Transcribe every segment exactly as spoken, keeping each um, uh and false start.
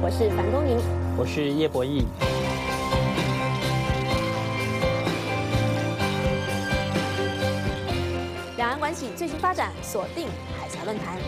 我是樊东宁， 我是叶博弈。 两岸关系最新发展，锁定海峡论坛。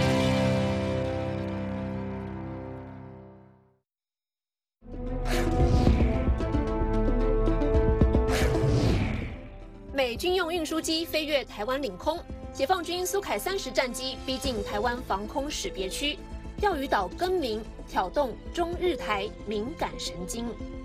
美军用运输机飞越台湾领空，解放军苏凯三十战机逼近台湾防空识别区，钓鱼岛更名挑动中日台敏感神经。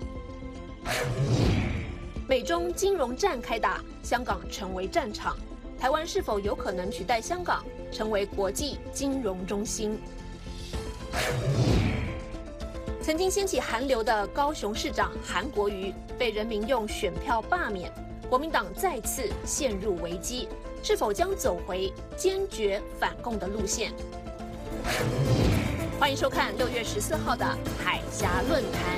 美中金融战开打，香港成为战场，台湾是否有可能取代香港成为国际金融中心？曾经掀起韩流的高雄市长韩国瑜被人民用选票罢免。国民党再次陷入危机，是否将走回坚决反共的路线？欢迎收看六月十四号的海峡论坛。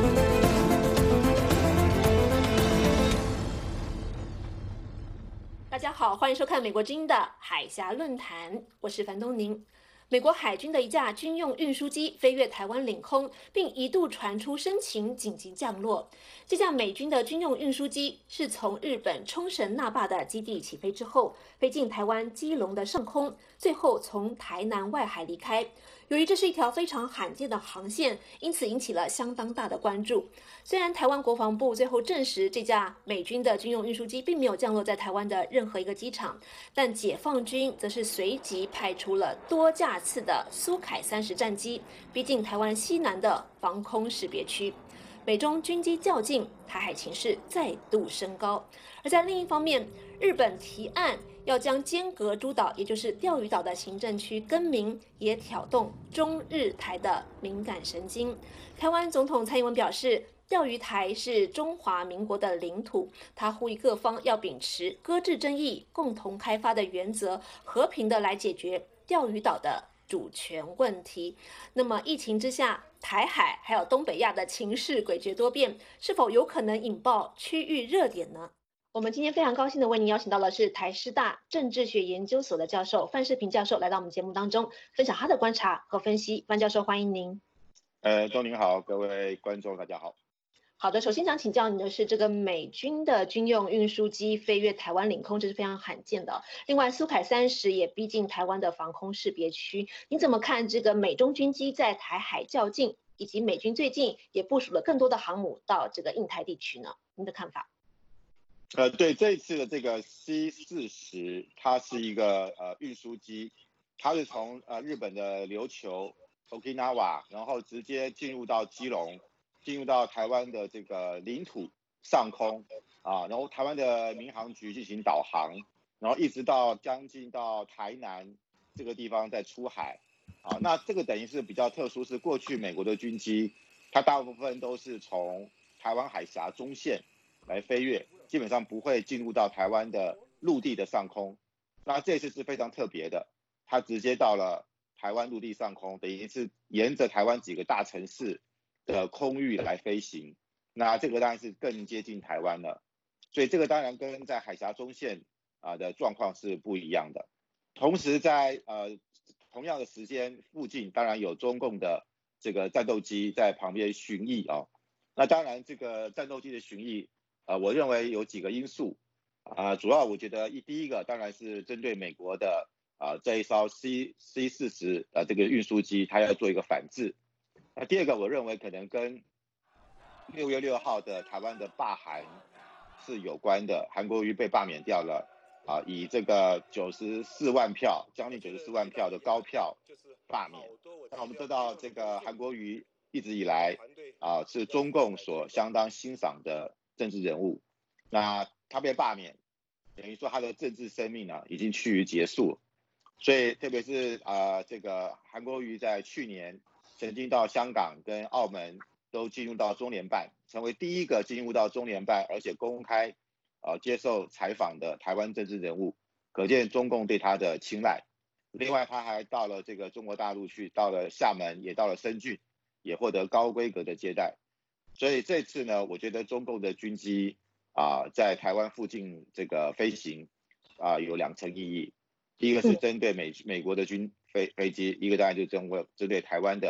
大家好，欢迎收看美国之音的海峡论坛，我是樊东宁。美国海军的一架军用运输机飞越台湾领空，并一度传出申请紧急降落。这架美军的军用运输机是从日本冲绳那霸的基地起飞之后，飞进台湾基隆的上空，最后从台南外海离开。由于这是一条非常罕见的航线，因此引起了相当大的关注。虽然台湾国防部最后证实这架美军的军用运输机并没有降落在台湾的任何一个机场，但解放军则是随即派出了多架次的苏凯三十战机，逼近台湾西南的防空识别区。美中军机较劲，台海情势再度升高。而在另一方面，日本提案要将尖阁诸岛，也就是钓鱼岛的行政区更名，也挑动中日台的敏感神经。台湾总统蔡英文表示，钓鱼台是中华民国的领土，他呼吁各方要秉持搁置争议、共同开发的原则，和平的来解决钓鱼岛的主权问题。那么疫情之下，台海还有东北亚的情势诡谲多变，是否有可能引爆区域热点呢？我们今天非常高兴的为您邀请到的是台师大政治学研究所的教授范世平教授来到我们节目当中，分享他的观察和分析。范教授，欢迎您。 呃，东宁好，各位观众大家好。 好的，首先想请教你的是，这个美军的军用运输机飞越台湾领空，这是非常罕见的。另外，苏凯三十也逼近台湾的防空识别区，你怎么看这个美中军机在台海较劲，以及美军最近也部署了更多的航母到这个印太地区呢？您的看法？ 呃，对，这一次的这个 C 四十，它是一个呃运输机，它是从呃日本的琉球 Okinawa， 然后直接进入到基隆。进入到台湾的这个领土上空啊，然后台湾的民航局进行导航，然后一直到将近到台南这个地方再出海啊。那这个等于是比较特殊，是过去美国的军机，它大部分都是从台湾海峡中线来飞越，基本上不会进入到台湾的陆地的上空。那这次是非常特别的，它直接到了台湾陆地上空，等于是沿着台湾几个大城市的空域来飞行，那这个当然是更接近台湾了，所以这个当然跟在海峡中线啊的状况是不一样的。同时在呃同样的时间附近，当然有中共的这个战斗机在旁边巡弋啊。那当然这个战斗机的巡弋，呃，我认为有几个因素啊、呃，主要我觉得一第一个当然是针对美国的啊、呃、这一艘 C C 四十呃这个运输机，它要做一个反制。那第二个，我认为可能跟六月六号的台湾的罢韩是有关的，韩国瑜被罢免掉了，啊，以这个九十四万票，将近九十四万票的高票罢免。那我们知道，这个韩国瑜一直以来啊是中共所相当欣赏的政治人物，那他被罢免，等于说他的政治生命呢已经趋于结束。所以特别是啊这个韩国瑜在去年曾经到香港跟澳门都进入到中联办，成为第一个进入到中联办而且公开呃接受采访的台湾政治人物，可见中共对他的青睐。另外他还到了这个中国大陆去，到了厦门，也到了深圳，也获得高规格的接待。所以这次呢，我觉得中共的军机啊、呃、在台湾附近这个飞行啊、呃、有两层意义。第一个是针对美美国的军飞飞机，一个当然就是针针对台湾的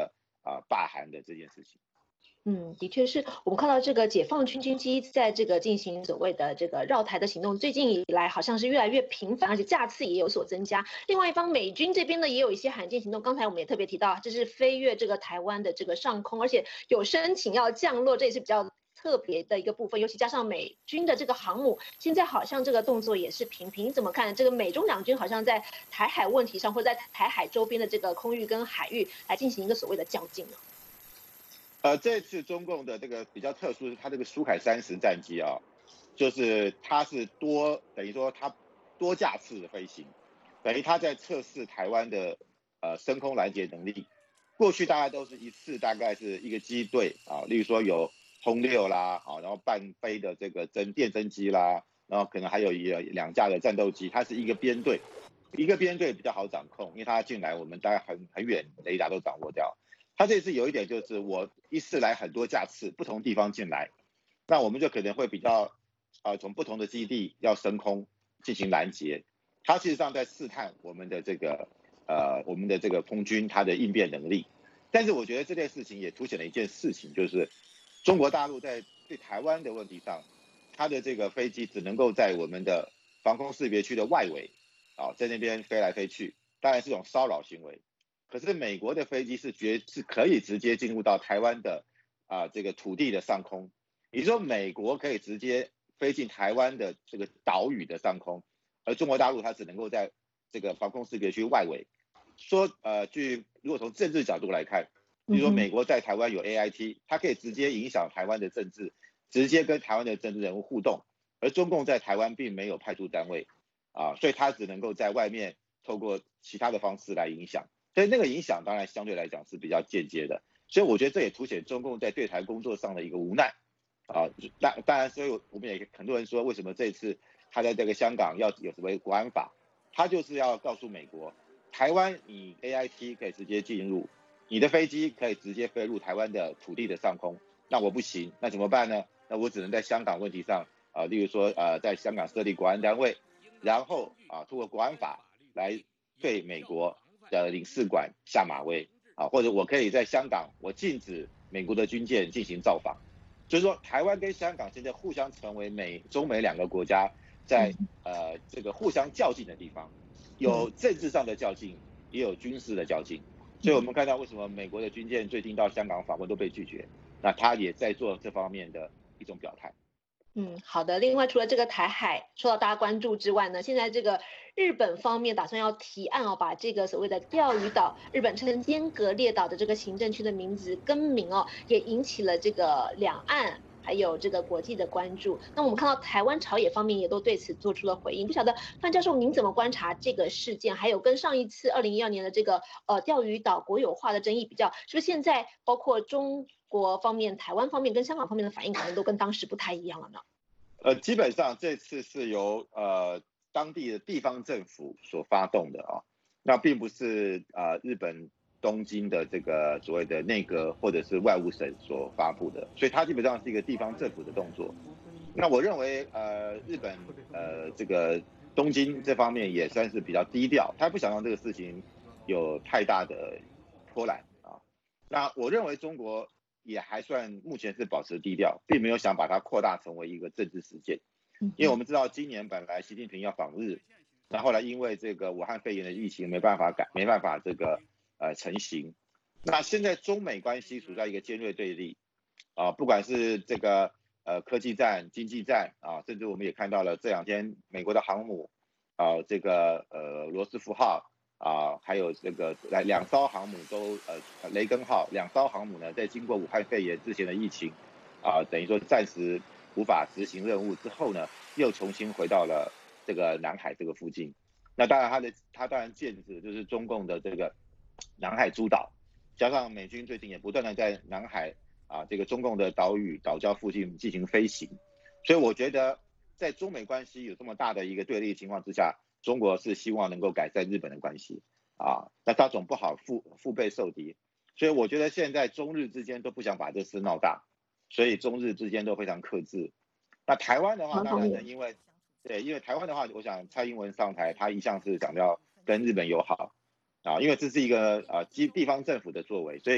啊罢韩的这件事情。 嗯，的确是我们看到这个解放军军机在这个进行所谓的这个绕台的行动，最近以来好像是越来越频繁，而且架次也有所增加。另外一方，美军这边呢也有一些罕见行动，刚才我们也特别提到，这是飞越这个台湾的这个上空，而且有申请要降落，这也是比较特别的一个部分。尤其加上美军的这个航母，现在好像这个动作也是频频。你怎么看？这个美中两军好像在台海问题上，或者在台海周边的这个空域跟海域来进行一个所谓的较劲呢？ 呃，这次中共的这个比较特殊是它这个苏凯三十战机啊，就是它是多等于说它多架次的飞行，等于它在测试台湾的呃升空拦截能力。过去大概都是一次大概是一个机队啊，例如说有轰六啦，啊，然后半飞的这个侦电侦机啦，然后可能还有一两架的战斗机，它是一个编队，一个编队比较好掌控，因为它进来我们大概很很远雷达都掌握掉。它这次有一点就是我一次来很多架次，不同地方进来，那我们就可能会比较呃从不同的基地要升空进行拦截。它事实上在试探我们的这个呃我们的这个空军它的应变能力。但是我觉得这件事情也凸显了一件事情，就是中国大陆在对台湾的问题上，它的这个飞机只能够在我们的防空识别区的外围啊，在那边飞来飞去，当然是一种骚扰行为。可是美国的飞机是绝是可以直接进入到台湾的啊这个土地的上空，也就是说美国可以直接飞进台湾的这个岛屿的上空，而中国大陆它只能够在这个防空识别区外围。说呃，据如果从政治角度来看，比如说美国在台湾有 A I T， 它可以直接影响台湾的政治，直接跟台湾的政治人物互动，而中共在台湾并没有派驻单位啊，所以它只能够在外面透过其他的方式来影响。所以那个影响当然相对来讲是比较间接的，所以我觉得这也凸显中共在对台工作上的一个无奈啊。当当然，所以我们也很多人说，为什么这次他在这个香港要有什么国安法，他就是要告诉美国，台湾你 A I T 可以直接进入，你的飞机可以直接飞入台湾的土地的上空，那我不行，那怎么办呢？那我只能在香港问题上啊，例如说呃，在香港设立国安单位，然后啊，通过国安法来对美国的领事馆下马威啊，或者我可以在香港，我禁止美国的军舰进行造访。所以说，台湾跟香港现在互相成为美中美两个国家在呃这个互相较劲的地方，有政治上的较劲，也有军事的较劲。所以我们看到为什么美国的军舰最近到香港访问都被拒绝，那他也在做这方面的一种表态。 嗯，好的。另外，除了这个台海受到大家关注之外呢，现在这个日本方面打算要提案哦，把这个所谓的钓鱼岛，日本称尖阁列岛的这个行政区的名字更名哦，也引起了这个两岸还有这个国际的关注。那我们看到台湾朝野方面也都对此做出了回应。不晓得范教授您怎么观察这个事件？还有跟上一次二零一二年的这个呃钓鱼岛国有化的争议比较，是不是现在包括中国方面、台湾方面跟香港方面的反应，可能都跟当时不太一样了呢？ 呃，基本上这次是由呃当地的地方政府所发动的啊，那并不是呃日本东京的这个所谓的内阁或者是外务省所发布的，所以它基本上是一个地方政府的动作。那我认为呃日本呃这个东京这方面也算是比较低调，他不想让这个事情有太大的波澜啊。那我认为中国也还算目前是保持低调，并没有想把它扩大成为一个政治事件。因为我们知道今年本来习近平要访日，那后来因为这个武汉肺炎的疫情没办法改，没办法这个呃成型。那现在中美关系处在一个尖锐对立啊，不管是这个呃科技战、经济战啊，甚至我们也看到了这两天美国的航母啊，这个呃罗斯福号。啊，还有这个来两艘航母都呃雷根号两艘航母呢，在经过武汉肺炎之前的疫情啊，等于说暂时无法执行任务之后呢，又重新回到了这个南海这个附近。那当然它的它当然剑指就是中共的这个南海诸岛，加上美军最近也不断的在南海啊这个中共的岛屿岛礁附近进行飞行，所以我觉得在中美关系有这么大的一个对立情况之下。中国是希望能够改善日本的关系啊，那他总不好腹腹背受敌，所以我觉得现在中日之间都不想把这事闹大，所以中日之间都非常克制。那台湾的话，当然呢，因为对，因为台湾的话，我想蔡英文上台，他一向是想要跟日本友好啊，因为这是一个呃基地方政府的作为，所以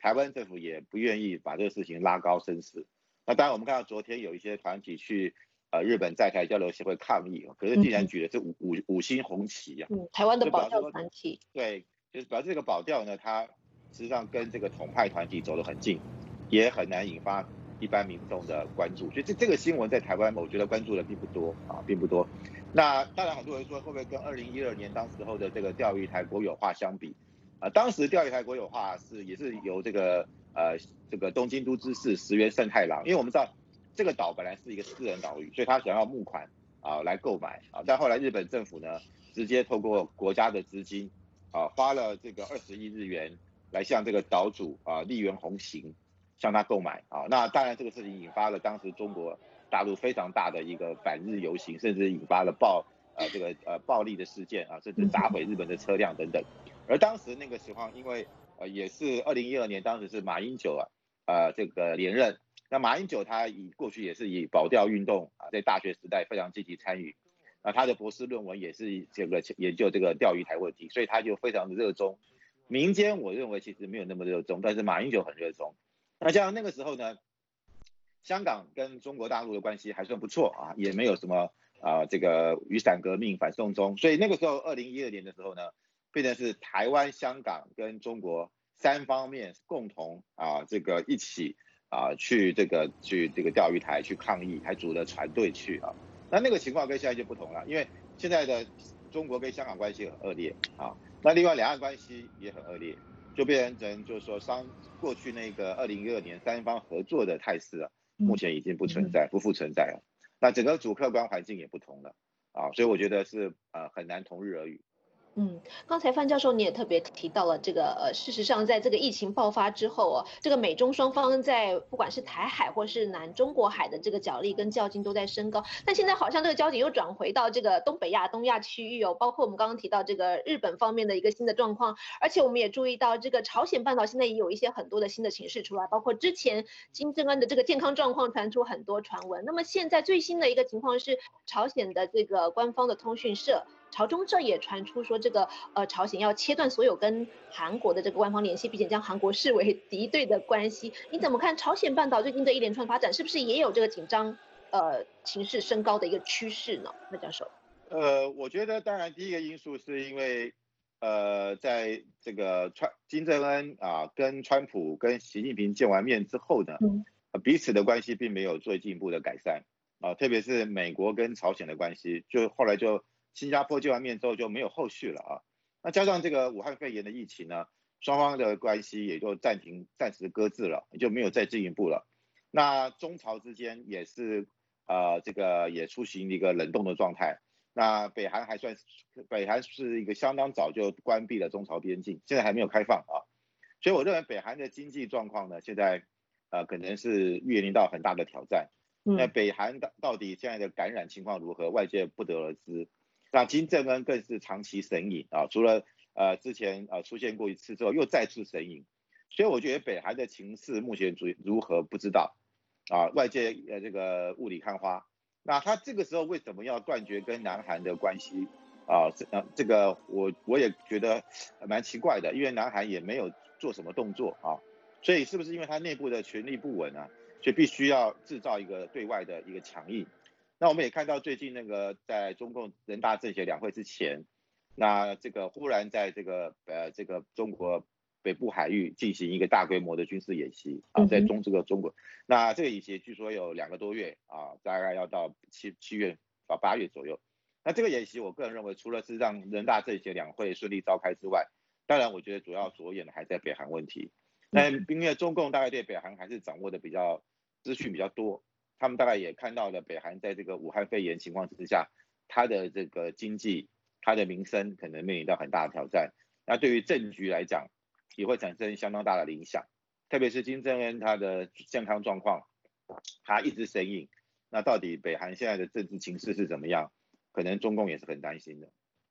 台湾政府也不愿意把这个事情拉高声势。那当然我们看到昨天有一些团体去呃日本在台交流协会抗议，可是竟然举的是五五五星红旗啊， 嗯，台湾的保钓团体， 对，就是表示这个保钓呢，它实际上跟这个统派团体走得很近，也很难引发一般民众的关注，所以这这个新闻在台湾我觉得关注的并不多啊，并不多。那当然很多人说会不会跟二零一二年当时候的这个钓鱼台国有化相比啊？当时钓鱼台国有化是也是由这个呃这个东京都知事石原慎太郎，因为我们知道这个岛本来是一个私人岛屿，所以他想要募款啊来购买啊，但后来日本政府呢直接透过国家的资金啊花了这个二十亿日元来向这个岛主啊立原弘行向他购买啊，那当然这个事情引发了当时中国大陆非常大的一个反日游行，甚至引发了暴呃这个呃暴力的事件啊，甚至砸毁日本的车辆等等。而当时那个情况，因为呃也是二零一二年，当时是马英九啊呃这个连任，那马英九他以过去也是以保钓运动啊，在大学时代非常积极参与，那他的博士论文也是这个研究这个钓鱼台问题，所以他就非常的热衷。民间我认为其实没有那么热衷，但是马英九很热衷。那像那个时候呢，香港跟中国大陆的关系还算不错啊，也没有什么啊、呃、这个雨伞革命、反送中，所以那个时候二零一二年的时候呢，变成是台湾、香港跟中国三方面共同啊这个一起啊去这个去这个钓鱼台去抗议，还组了船队去啊。那那个情况跟现在就不同了，因为现在的中国跟香港关系很恶劣啊，那另外两岸关系也很恶劣。就变成就是说商过去那个二零一二年三方合作的态势啊，目前已经不存在，不复存在了。那整个主客观环境也不同了啊，所以我觉得是呃很难同日而语。 嗯，刚才范教授你也特别提到了这个，呃，事实上在这个疫情爆发之后哦，这个美中双方在不管是台海或是南中国海的这个角力跟较劲都在升高，但现在好像这个焦点又转回到这个东北亚、东亚区域哦，包括我们刚刚提到这个日本方面的一个新的状况，而且我们也注意到这个朝鲜半岛现在也有一些很多的新的情势出来，包括之前金正恩的这个健康状况传出很多传闻，那么现在最新的一个情况是朝鲜的这个官方的通讯社。朝中社也传出说，这个呃朝鲜要切断所有跟韩国的这个官方联系，并且将韩国视为敌对的关系。你怎么看朝鲜半岛最近的一连串发展，是不是也有这个紧张呃情势升高的一个趋势呢？那教授？ 呃，我觉得当然第一个因素是因为呃在这个川金正恩啊跟川普跟习近平见完面之后呢， 嗯， 彼此的关系并没有最进一步的改善啊，特别是美国跟朝鲜的关系，就后来就新加坡见完面之后就没有后续了啊。那加上这个武汉肺炎的疫情呢，双方的关系也就暂停、暂时搁置了，就没有再进一步了。那中朝之间也是呃这个也出行一个冷冻的状态。那北韩还算北韩是一个相当早就关闭了中朝边境，现在还没有开放啊。所以我认为北韩的经济状况呢，现在呃可能是面临到很大的挑战。那北韩到到底现在的感染情况如何，外界不得而知。那金正恩更是长期神隐啊，除了呃之前呃出现过一次之后，又再次神隐。所以我觉得北韩的情势目前如如何不知道啊，外界呃这个雾里看花。那他这个时候为什么要断绝跟南韩的关系啊？这呃这个我我也觉得蛮奇怪的，因为南韩也没有做什么动作啊，所以是不是因为他内部的权力不稳啊，所以必须要制造一个对外的一个强硬？那我们也看到最近那个在中共人大政协两会之前，那这个忽然在这个呃这个中国北部海域进行一个大规模的军事演习啊，在中这个中国，那这个演习据说有两个多月啊，大概要到七七月到八月左右。那这个演习我个人认为，除了是让人大政协两会顺利召开之外，当然我觉得主要着眼的还在北韩问题。那因为中共大概对北韩还是掌握的比较资讯比较多，他们大概也看到了北韩在这个武汉肺炎情况之下，它的这个经济、它的民生可能面临到很大的挑战。那对于政局来讲，也会产生相当大的影响。特别是金正恩他的健康状况，他一直神隐，那到底北韩现在的政治情势是怎么样？可能中共也是很担心的。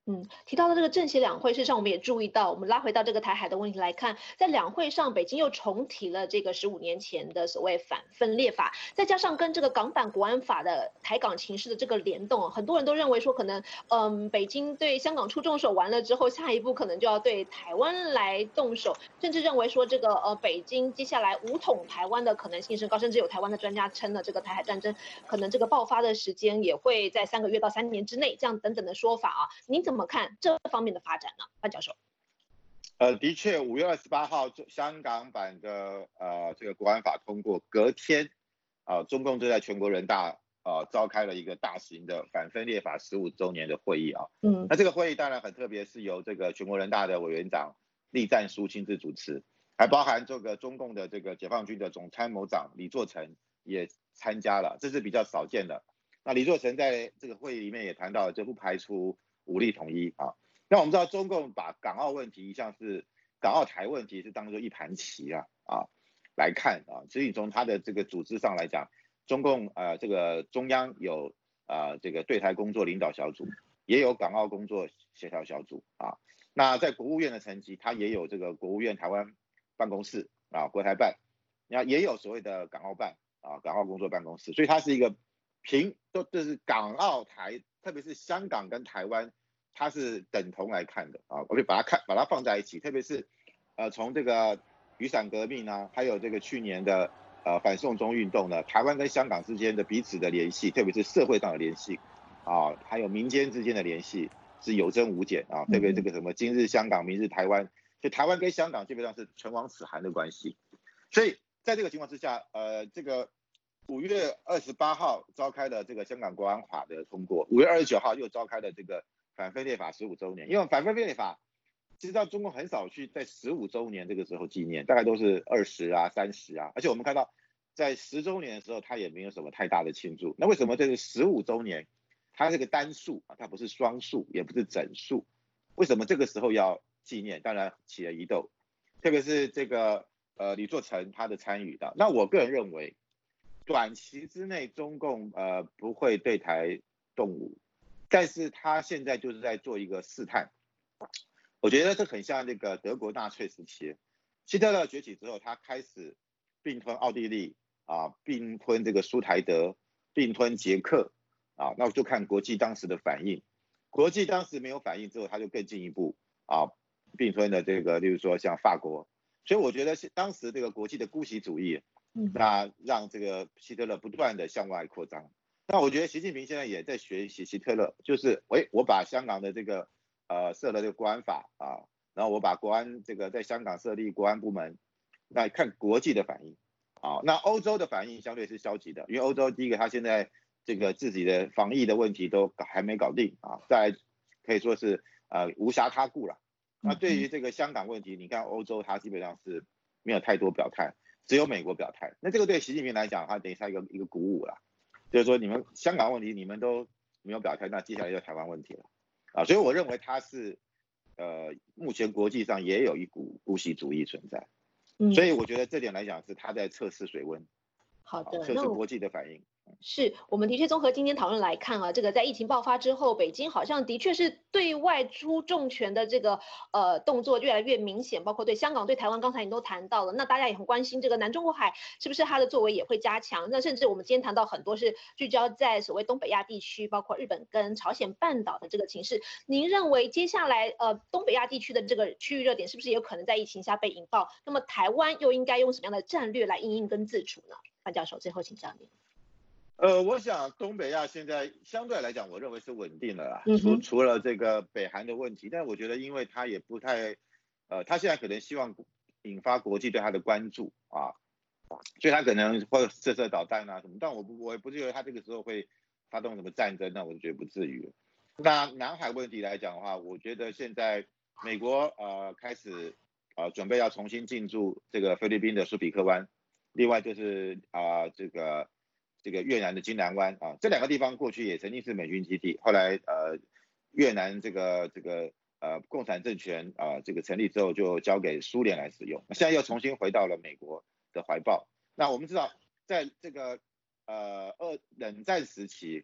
嗯，提到的这个政协两会，事实上我们也注意到，我们拉回到这个台海的问题来看，在两会上，北京又重提了这个十五年前的所谓反分裂法，再加上跟这个港版国安法的台港情势的这个联动，很多人都认为说，可能嗯，北京对香港出重手完了之后，下一步可能就要对台湾来动手，甚至认为说这个呃北京接下来武统台湾的可能性升高，甚至有台湾的专家称了，这个台海战争可能这个爆发的时间也会在三个月到三年之内，这样等等的说法啊，您怎么看这方面的发展呢，范教授？ 呃，的确，五月二十八号香港版的呃这个国安法通过，隔天啊、呃，中共就在全国人大呃召开了一个大型的反分裂法十五周年的会议啊。嗯，那这个会议当然很特别，是由这个全国人大的委员长栗战书亲自主持，还包含这个中共的这个解放军的总参谋长李作成也参加了，这是比较少见的。那李作成在这个会议里面也谈到，就不排除武力统一啊。那我们知道中共把港澳问题一向是港澳台问题是当作一盘棋啊啊来看啊，所以从他的这个组织上来讲，中共呃这个中央有呃这个对台工作领导小组，也有港澳工作协调小组啊。那在国务院的层级，它也有这个国务院台湾办公室啊，国台办，那也有所谓的港澳办啊，港澳工作办公室，所以它是一个平都就是港澳台，特别是香港跟台湾。它是等同来看的啊，我就把它看把它放在一起，特别是呃从这个雨伞革命呢，还有这个去年的呃反送中运动呢，台湾跟香港之间的彼此的联系，特别是社会上的联系啊，还有民间之间的联系是有增无减啊，特别这个什么今日香港，明日台湾，就台湾跟香港基本上是唇亡齿寒的关系，所以在这个情况之下，呃这个五月二十八号召开的这个香港国安法的通过，五月二十九号又召开了这个。反分裂法十五周年，因为反分裂法，其实到中共很少去在十五周年这个时候纪念，大概都是二十啊、三十啊，而且我们看到在十周年的时候，它也没有什么太大的庆祝。那为什么这个十五周年，它是个单数啊，它不是双数，也不是整数，为什么这个时候要纪念？当然起了疑窦，特别是这个呃李作成他的参与的。那我个人认为，短期之内中共呃不会对台动武。但是他现在就是在做一个试探，我觉得这很像那个德国纳粹时期，希特勒崛起之后，他开始并吞奥地利啊，并吞这个苏台德，并吞捷克啊，那我就看国际当时的反应，国际当时没有反应之后，他就更进一步啊，并吞了这个，例如说像法国，所以我觉得是当时这个国际的姑息主义，那让这个希特勒不断的向外扩张。那我觉得习近平现在也在学习希特勒，就是喂，我把香港的这个呃设了这个国安法啊，然后我把国安这个在香港设立国安部门，那看国际的反应啊，那欧洲的反应相对是消极的，因为欧洲第一个他现在这个自己的防疫的问题都还没搞定啊，再来可以说是呃无暇他顾了。那对于这个香港问题，你看欧洲它基本上是没有太多表态，只有美国表态，那这个对习近平来讲，他等于是一个一个鼓舞了。就是说，你们香港问题你们都没有表态，那接下来就台湾问题了啊，所以我认为他是呃目前国际上也有一股姑息主义存在，所以我觉得这点来讲是他在测试水温， 好的， 测试国际的反应。 是我们的确综合今天讨论来看啊，这个在疫情爆发之后，北京好像的确是对外出重拳的这个呃动作越来越明显，包括对香港、对台湾，刚才你都谈到了，那大家也很关心这个南中国海是不是它的作为也会加强？那甚至我们今天谈到很多是聚焦在所谓东北亚地区，包括日本跟朝鲜半岛的这个情势。您认为接下来呃东北亚地区的这个区域热点是不是有可能在疫情下被引爆？那么台湾又应该用什么样的战略来因应跟自处呢？范教授，最后请教您。 呃，我想东北亚现在相对来讲，我认为是稳定了啦。除除了这个北韩的问题，但我觉得因为他也不太，呃，他现在可能希望引发国际对他的关注啊，所以他可能会射射导弹啊什么。但我不，我也不觉得他这个时候会发动什么战争，那我就觉得不至于。那南海问题来讲的话，我觉得现在美国呃开始呃准备要重新进驻这个菲律宾的苏比克湾，另外就是啊、呃、这个。这个越南的金兰湾啊，这两个地方过去也曾经是美军基地，后来呃越南这个这个呃共产政权啊、呃、这个成立之后就交给苏联来使用，现在又重新回到了美国的怀抱。那我们知道，在这个呃二冷战时期，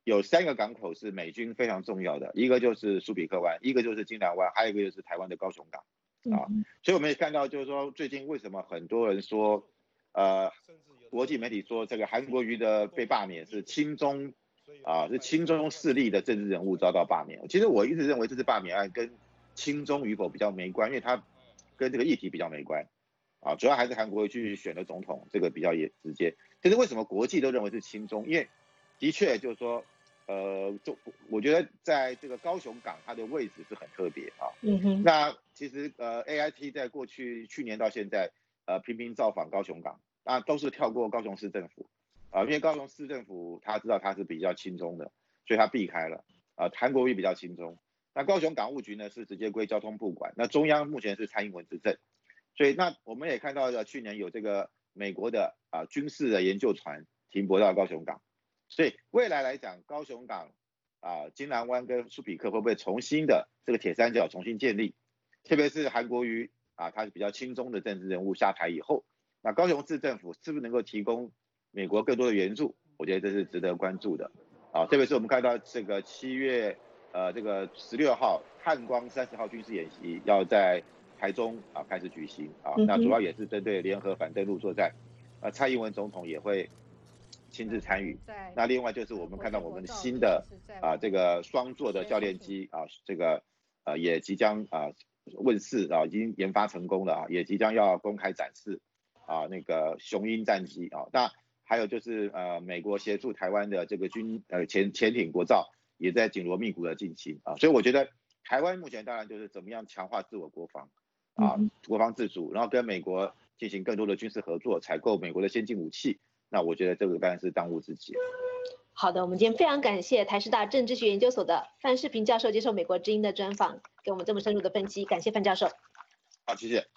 有三个港口是美军非常重要的，一个就是苏比克湾，一个就是金兰湾，还有一个就是台湾的高雄港啊。所以我们也看到，就是说最近为什么很多人说，呃，国际媒体说这个韩国瑜的被罢免是亲中啊，是亲中势力的政治人物遭到罢免。其实我一直认为这次罢免案跟亲中与否比较没关，因为它跟这个议题比较没关啊，主要还是韩国瑜去选了总统，这个比较也直接。但是为什么国际都认为是亲中？因为的确就是说，呃，就我觉得在这个高雄港它的位置是很特别啊。嗯哼。那其实呃 A I T 在过去去年到现在呃频频造访高雄港，啊都是跳过高雄市政府啊，因为高雄市政府他知道他是比较亲中的，所以他避开了啊。韩国瑜比较亲中，那高雄港务局呢是直接归交通部管，那中央目前是蔡英文执政，所以那我们也看到了去年有这个美国的啊军事的研究船停泊到高雄港。所以未来来讲，高雄港啊、金兰湾跟苏比克会不会重新的这个铁三角重新建立？特别是韩国瑜啊，他是比较亲中的政治人物下台以后，那高雄市政府是不是能够提供美国更多的援助？我觉得这是值得关注的啊。特别是我们看到这个七月呃这个十六号汉光三十号军事演习要在台中啊开始举行啊，那主要也是针对联合反登陆作战，啊蔡英文总统也会亲自参与。那另外就是我们看到我们的新的啊这个双座的教练机啊，这个呃也即将啊问世啊，已经研发成功了啊，也即将要公开展示啊那个雄鹰战机啊。那还有就是呃美国协助台湾的这个军呃潜潜艇国造也在紧锣密鼓的进行啊，所以我觉得台湾目前当然就是怎么样强化自我国防啊，国防自主，然后跟美国进行更多的军事合作，采购美国的先进武器。那我觉得这个当然是当务之急。 好的，我们今天非常感谢台师大政治学研究所的范世平教授接受美国之音的专访，给我们这么深入的分析，感谢范教授。 好，谢谢。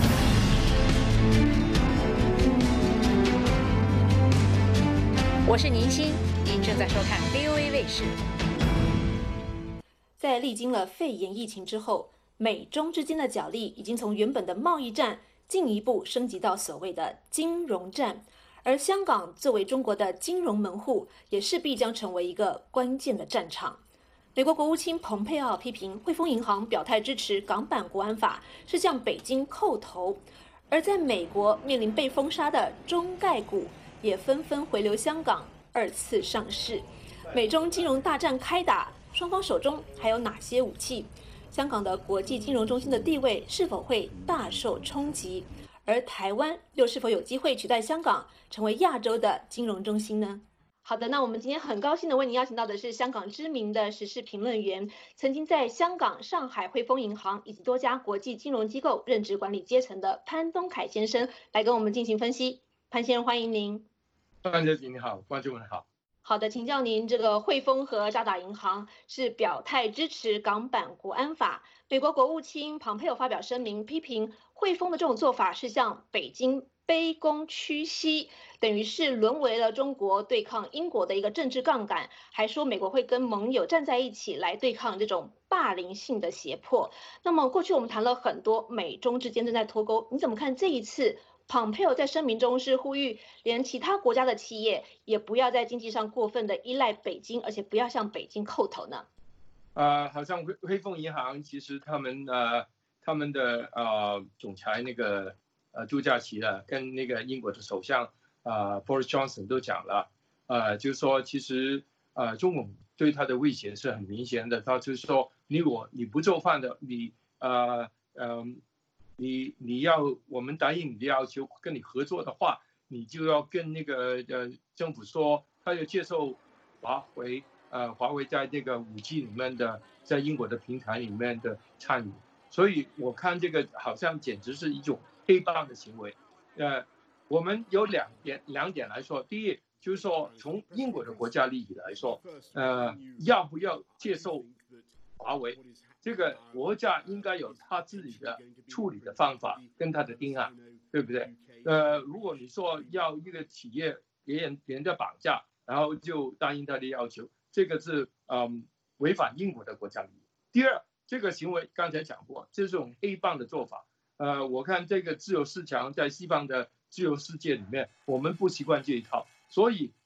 我是宁欣，您正在收看 V O A 卫视。 在历经了肺炎疫情之后，美中之间的角力已经从原本的贸易战进一步升级到所谓的金融战。而香港作为中国的金融门户，也势必将成为一个关键的战场。美国国务卿蓬佩奥批评汇丰银行表态支持港版国安法是向北京叩头，而在美国面临被封杀的中概股也纷纷回流香港二次上市。美中金融大战开打，双方手中还有哪些武器？香港的国际金融中心的地位是否会大受冲击？而台湾又是否有机会取代香港成为亚洲的金融中心呢？好的，那我们今天很高兴的为您邀请到的是香港知名的时事评论员，曾经在香港、上海汇丰银行以及多家国际金融机构任职管理阶层的潘东凯先生，来跟我们进行分析。潘先生，欢迎您。 范姐你好，观众们好。 好的，请教您，这个汇丰和渣打银行是表态支持港版国安法，美国国务卿蓬佩奥发表声明批评汇丰的这种做法是向北京卑躬屈膝，等于是沦为了中国对抗英国的一个政治杠杆，还说美国会跟盟友站在一起来对抗这种霸凌性的胁迫。那么过去我们谈了很多美中之间正在脱钩，你怎么看这一次蓬佩奥在声明中是呼吁连其他国家的企业也不要在经济上过分的依赖北京，而且不要向北京叩头呢？ 呃，好像汇汇丰银行其实他们呃他们的呃总裁那个呃杜嘉祺了，跟那个英国的首相呃 Boris Johnson 都讲了，呃就是说其实呃中共对他的威胁是很明显的，他就是说你如果你不做饭的，你呃呃你你要我们答应你的要求，跟你合作的话，你就要跟那个呃政府说，他要接受华为呃华为在那个五 G 里面的，在英国的平台里面的参与。所以我看这个好像简直是一种黑帮的行为。呃，我们有两点两点来说，第一就是说从英国的国家利益来说，呃，要不要接受华为？这个国家应该有他自己的处理的方法跟他的定案，对不对？呃，如果你说要一个企业别人别人的绑架，然后就答应他的要求，这个是嗯违反英国的国家利益。第二，这个行为刚才讲过，这种黑帮的做法。呃，我看这个自由市场在西方的自由世界里面，我们不习惯这一套，所以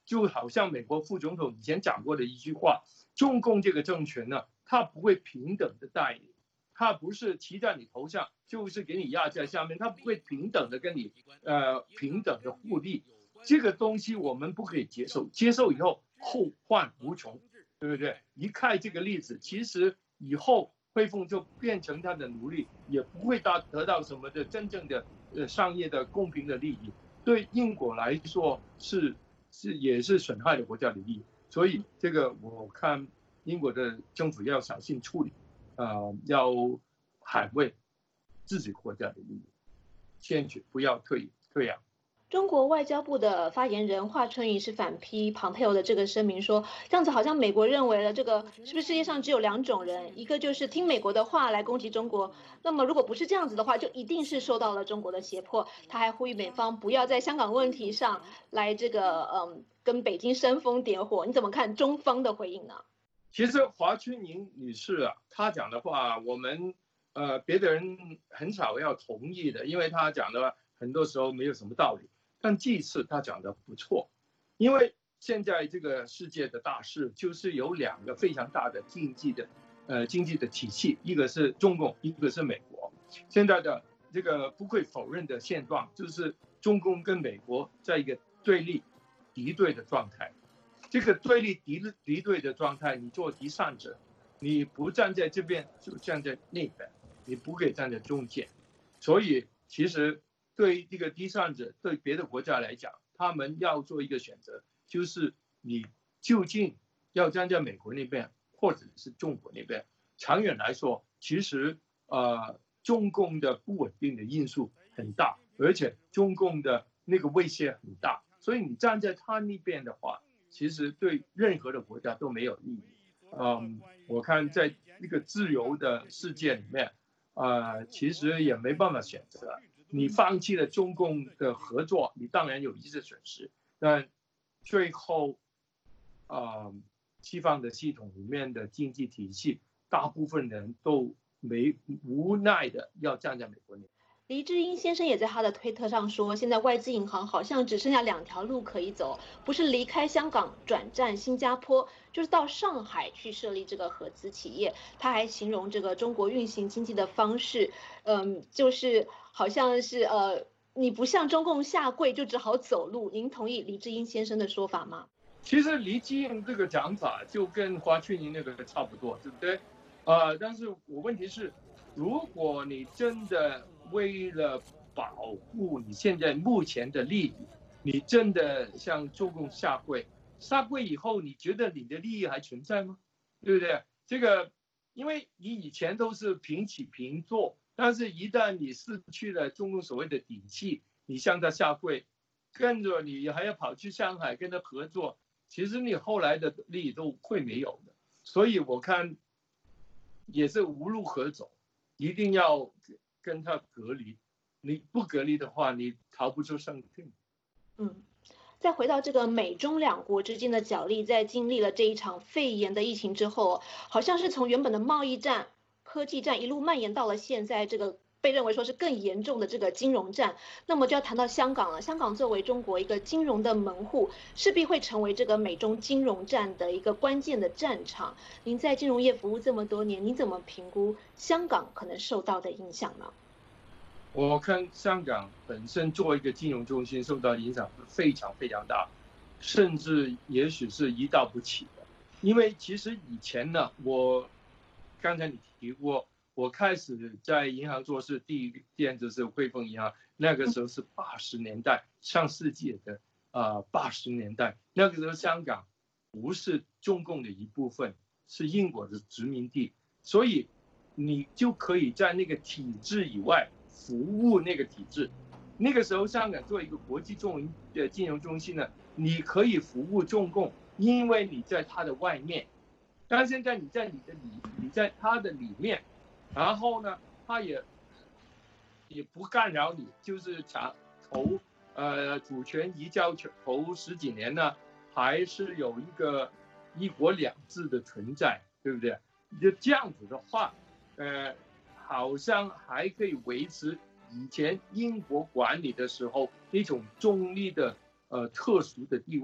就好像美国副总统以前讲过的一句话，中共这个政权呢，它不会平等的待你，它不是骑在你头上，就是给你压在下面，它不会平等的跟你呃平等的互利，这个东西我们不可以接受，接受以后后患无穷，对不对？一看这个例子，其实以后汇丰就变成他的奴隶，也不会得得到什么的真正的呃商业的公平的利益，对英国来说是是也是损害了国家的利益，所以这个我看英国的政府要小心处理，呃，要捍卫自己国家的利益，坚决不要退退让。 中国外交部的发言人华春莹是反批庞佩奥的这个声明说，这样子好像美国认为了这个是不是世界上只有两种人，一个就是听美国的话来攻击中国，那么如果不是这样子的话，就一定是受到了中国的胁迫。他还呼吁美方不要在香港问题上来这个嗯跟北京煽风点火。你怎么看中方的回应呢？ 其实华春莹女士啊，她讲的话，我们呃别的人很少要同意的，因为她讲的很多时候没有什么道理。但这次他讲的不错，因为现在这个世界的大势就是有两个非常大的经济的，呃经济的体系，一个是中共，一个是美国。现在的这个不会否认的现状就是中共跟美国在一个对立、敌对的状态。这个对立、敌敌对的状态，你做第三者，你不站在这边就站在那边，你不可以站在中间。所以其实。对于这个第三者，对别的国家来讲，他们要做一个选择，就是你究竟要站在美国那边，或者是中国那边。长远来说，其实呃，中共的不稳定的因素很大，而且中共的那个威胁很大，所以你站在他那边的话，其实对任何的国家都没有意义。嗯，我看在那个自由的世界里面，呃，其实也没办法选择。你放弃了中共的合作，你当然有一些损失，但最后，呃，西方的系统里面的经济体系，大部分人都没无奈的要站在美国那边。 黎智英先生也在他的推特上说，现在外资银行好像只剩下两条路可以走，不是离开香港转战新加坡，就是到上海去设立这个合资企业。他还形容这个中国运行经济的方式，嗯，就是好像是呃，你不向中共下跪就只好走路。您同意黎智英先生的说法吗？ 其实黎智英这个讲法就跟华春莹那个差不多，对不对？呃，但是我问题是，如果你真的为了保护你现在目前的利益，你真的向中共下跪，下跪以后，你觉得你的利益还存在吗？对不对？这个，因为你以前都是平起平坐，但是一旦你失去了中共所谓的底气，你向他下跪，跟着你还要跑去上海跟他合作，其实你后来的利益都会没有的。所以我看也是无路可走，一定要跟他隔离，你不隔离的话，你逃不出生命。 嗯，再回到这个美中两国之间的角力，在经历了这一场肺炎的疫情之后，好像是从原本的贸易战、科技战一路蔓延到了现在这个被认为说是更严重的这个金融战。那么就要谈到香港了，香港作为中国一个金融的门户，势必会成为这个美中金融战的一个关键的战场。您在金融业服务这么多年，您怎么评估香港可能受到的影响呢？ 我看香港本身作为一个金融中心受到影响非常非常大，甚至也许是一到不起的。因为其实以前呢，我刚才你提过，我开始在银行做事，第一间就是汇丰银行，那个时候是八十年代，上世纪的呃八十年代，那个时候香港不是中共的一部分，是英国的殖民地，所以你就可以在那个体制以外服务那个体制。那个时候香港作为一个国际中的金融中心呢，你可以服务中共，因为你在它的外面，但现在你在你的里，你在它的里面，然后呢，它也也不干扰你，就是长投呃主权移交头十几年呢，还是有一个一国两制的存在，对不对？就这样子的话，呃，好像还可以维持以前英国管理的时候那种中立的呃特殊的地位。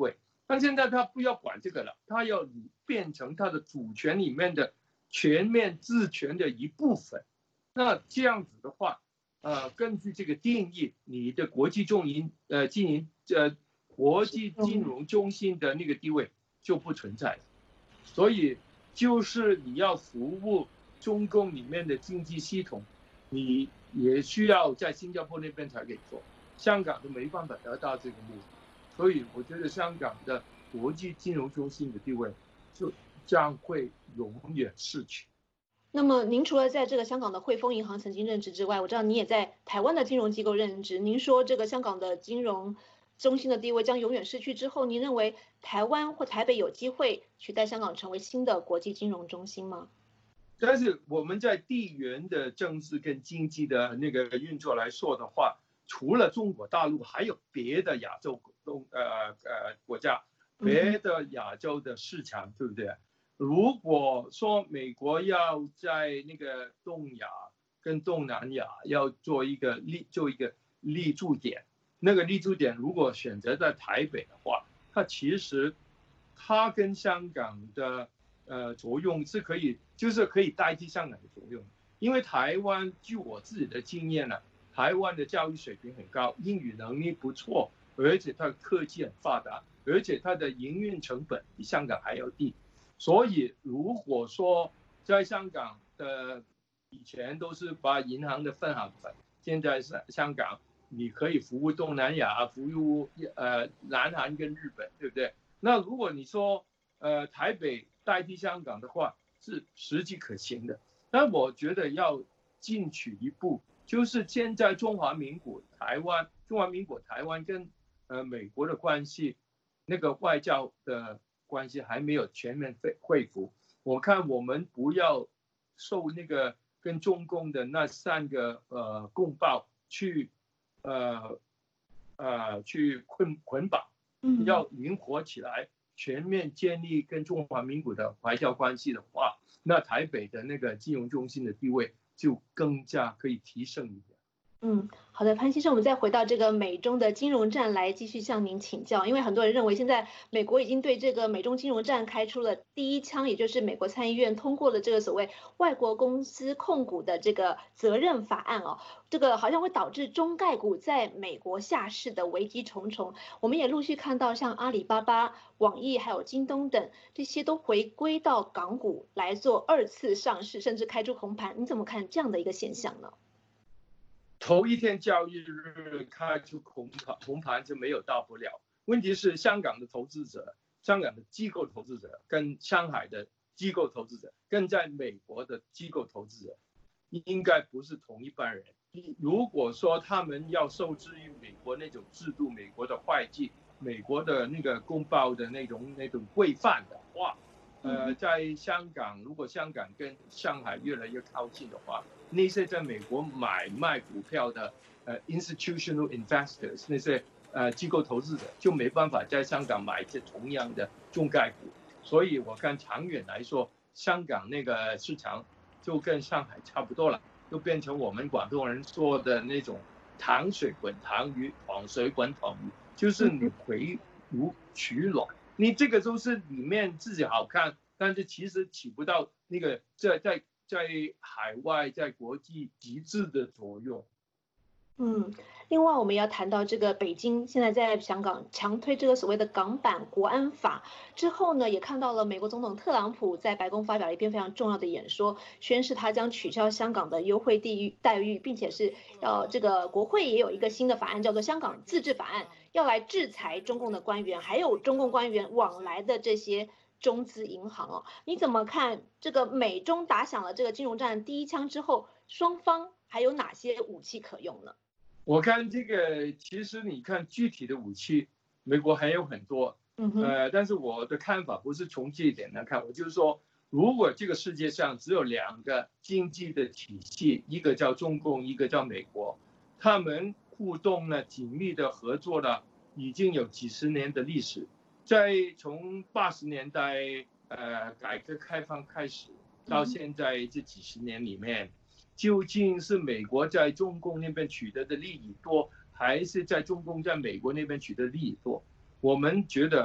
但现在他不要管这个了，他要变成他的主权里面的全面自权的一部分。那这样子的话，呃，根据这个定义，你的国际中银呃经营呃国际金融中心的那个地位就不存在了。所以就是你要服务中共里面的经济系统，你也需要在新加坡那边才可以做，香港都没办法得到这个目的。所以我觉得香港的国际金融中心的地位就将会永远逝去。 那么您除了在这个香港的汇丰银行曾经任职之外，我知道你也在台湾的金融机构任职。您说这个香港的金融中心的地位将永远失去之后，您认为台湾或台北有机会取代香港成为新的国际金融中心吗？ 但是我们在地缘的政治跟经济的那个运作来说的话，除了中国大陆，还有别的亚洲东呃呃国家，别的亚洲的市场，对不对？如果说美国要在那个东亚跟东南亚要做一个立做一个立足点，那个立足点如果选择在台北的话，它其实它跟香港的呃作用是可以，就是可以代替香港的作用。因为台湾据我自己的经验呢、啊，台湾的教育水平很高，英语能力不错，而且它的科技很发达，而且它的营运成本比香港还要低。所以如果说在香港的以前都是把银行的分行本，现在香港你可以服务东南亚，服务呃南韩跟日本，对不对？那如果你说呃台北代替香港的话，是实际可行的。但我觉得要进取一步，就是现在中华民国台湾，中华民国台湾跟呃美国的关系，那个外交的关系还没有全面恢复。我看我们不要受那个跟中共的那三个呃共报去呃呃去捆捆绑，要灵活起来，全面建立跟中华民国的外交关系的话，那台北的那个金融中心的地位就更加可以提升一点。 嗯，好的，潘先生，我们再回到这个美中的金融战来继续向您请教，因为很多人认为现在美国已经对这个美中金融战开出了第一枪，也就是美国参议院通过了这个所谓外国公司控股的这个责任法案哦，这个好像会导致中概股在美国下市的危机重重。我们也陆续看到像阿里巴巴、网易还有京东等这些都回归到港股来做二次上市，甚至开出红盘，你怎么看这样的一个现象呢？ 头一天交易日开出红盘，红盘就没有大不了。问题是香港的投资者、香港的机构投资者跟上海的机构投资者，跟在美国的机构投资者，应该不是同一班人。如果说他们要受制于美国那种制度、美国的会计、美国的那个公报的那种那种规范的话，呃，在香港，如果香港跟上海越来越靠近的话，那些在美国买卖股票的呃 institutional investors 那些呃机构投资者就没办法在香港买这同样的中概股，所以我看长远来说，香港那个市场就跟上海差不多了，就变成我们广东人说的那种糖水滚糖鱼，糖水滚糖鱼，就是你回炉取暖，你这个都是里面自己好看，但是其实起不到那个在在。在海外，在国际极致的作用。 嗯，另外我们要谈到这个北京现在在香港强推这个所谓的港版国安法之后呢，也看到了美国总统特朗普在白宫发表了一篇非常重要的演说，宣示他将取消香港的优惠地域待遇，并且是要这个国会也有一个新的法案叫做香港自治法案，要来制裁中共的官员，还有中共官员往来的这些中资银行哦，你怎么看这个美中打响了这个金融战第一枪之后，双方还有哪些武器可用呢？ 我看这个，其实你看具体的武器，美国还有很多， 嗯哼， 呃，但是我的看法不是从这一点来看，我就是说，如果这个世界上只有两个经济的体系，一个叫中共，一个叫美国，他们互动呢，紧密的合作了，已经有几十年的历史。在从八十年代呃改革开放开始到现在这几十年里面，究竟是美国在中共那边取得的利益多，还是在中共在美国那边取得的利益多？我们觉得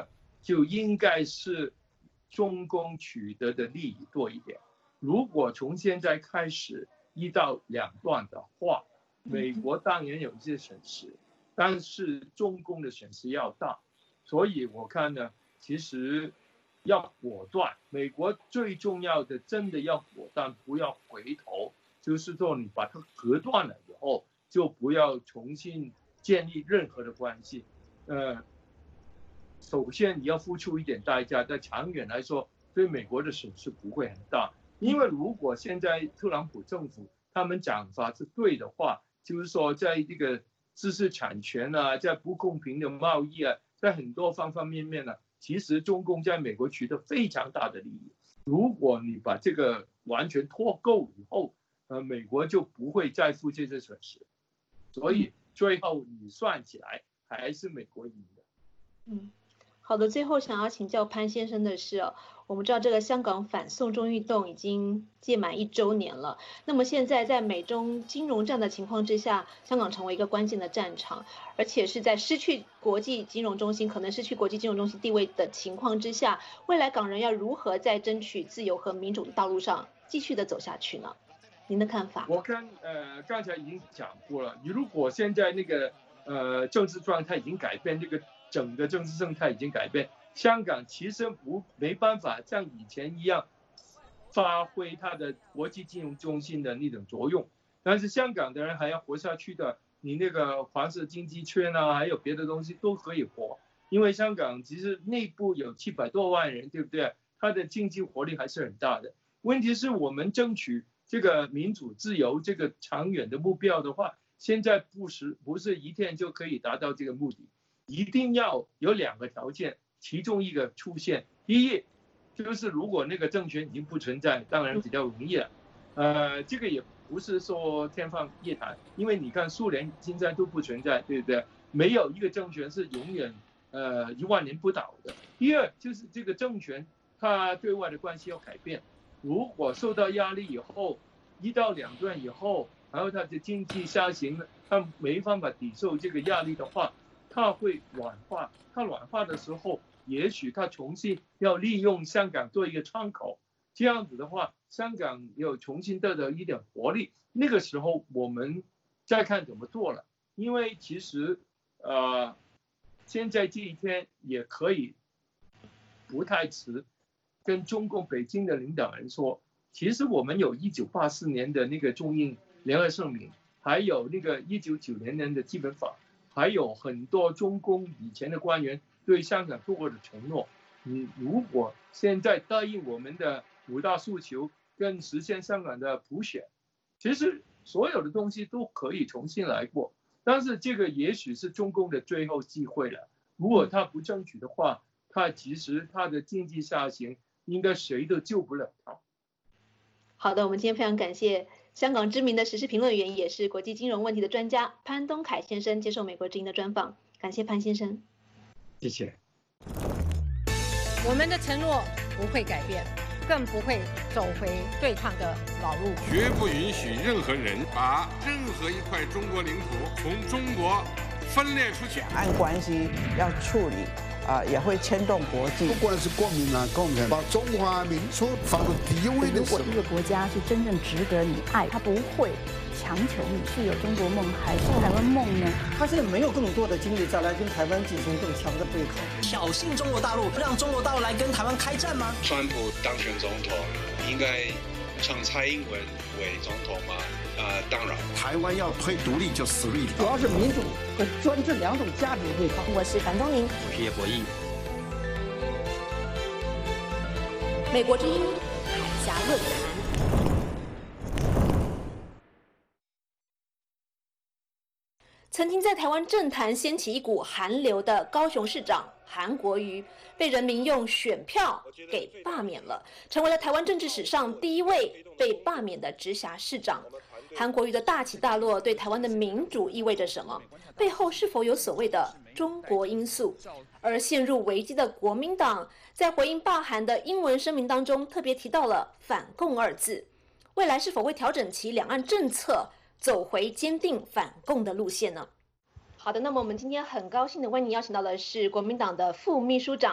就应该是中共取得的利益多一点。如果从现在开始一刀两断的话，美国当然有一些损失，但是中共的损失要大。所以我看呢，其实要果断。美国最重要的真的要果断，不要回头，就是说你把它隔断了以后，就不要重新建立任何的关系。呃，首先你要付出一点代价，但长远来说，对美国的损失不会很大。因为如果现在特朗普政府他们讲法是对的话，就是说在这个知识产权啊，在不公平的贸易啊，在很多方方面面呢、啊，其实中共在美国取得非常大的利益。如果你把这个完全脱钩以后，呃，美国就不会再付这些损失。所以最后你算起来还是美国赢的。 嗯，好的。最后想要请教潘先生的是哦，我们知道这个香港反送中运动已经届满一周年了。那么现在在美中金融战的情况之下，香港成为一个关键的战场，而且是在失去国际金融中心，可能失去国际金融中心地位的情况之下，未来港人要如何在争取自由和民主的道路上继续的走下去呢？您的看法？ 我看呃刚才已经讲过了，你如果现在那个呃政治状态已经改变，这个整个政治生态已经改变，香港其实不没办法像以前一样发挥它的国际金融中心的那种作用，但是香港的人还要活下去的，你那个黄色经济圈啊，还有别的东西都可以活，因为香港其实内部有七百多万人，对不对？它的经济活力还是很大的。问题是我们争取这个民主自由这个长远的目标的话，现在不是不是一天就可以达到这个目的，一定要有两个条件，其中一个出现。第一，就是如果那个政权已经不存在，当然比较容易了。呃，这个也不是说天方夜谭，因为你看苏联现在都不存在，对不对？没有一个政权是永远呃一万年不倒的。第二，就是这个政权它对外的关系要改变。如果受到压力以后，一到两段以后，然后它的经济下行，它没办法抵受这个压力的话，它会软化。它软化的时候，也许它重新要利用香港做一个窗口，这样子的话，香港有重新得到一点活力。那个时候我们再看怎么做了。因为其实呃，现在这一天也可以不太迟。跟中共北京的领导人说，其实我们有一九八四年的那个中英联合声明，还有那个一九九零年的基本法，还有很多中共以前的官员对香港做过的承诺。你如果现在答应我们的五大诉求跟实现香港的普选，其实所有的东西都可以重新来过。但是这个也许是中共的最后机会了。如果他不争取的话，他其实他的经济下行，应该谁都救不了他。 好的，我们今天非常感谢香港知名的时事评论员，也是国际金融问题的专家潘东凯先生接受美国之音的专访。感谢潘先生。 谢谢。 我们的承诺不会改变，更不会走回对抗的老路。 绝不允许任何人把任何一块中国领土从中国分裂出去。 两岸关系要处理。啊，也会牵动国际。 不管是国民党、共产党，把中华民族放到第一位的时候， 如果一个国家是真正值得你爱，他不会强求你是有中国梦还是台湾梦呢？ 他现在没有更多的精力再来跟台湾进行更强的对抗， 挑衅中国大陆，让中国大陆来跟台湾开战吗？ 川普当选总统，应该让蔡英文为总统吗？呃，当然， 台湾要推独立就死路一条。 主要是民主和专制两种价值对抗。 我是樊东宁， 我是叶博弈。 美国之音海峡论坛。曾经在台湾政坛掀起一股韩流的高雄市长韩国瑜，被人民用选票给罢免了，成为了台湾政治史上第一位被罢免的直辖市长。韩国瑜的大起大落对台湾的民主意味着什么？背后是否有所谓的中国因素？而陷入危机的国民党在回应罢韩的英文声明当中特别提到了反共二字，未来是否会调整其两岸政策，走回坚定反共的路线呢？好的，那么我们今天很高兴的为您邀请到的是国民党的副秘书长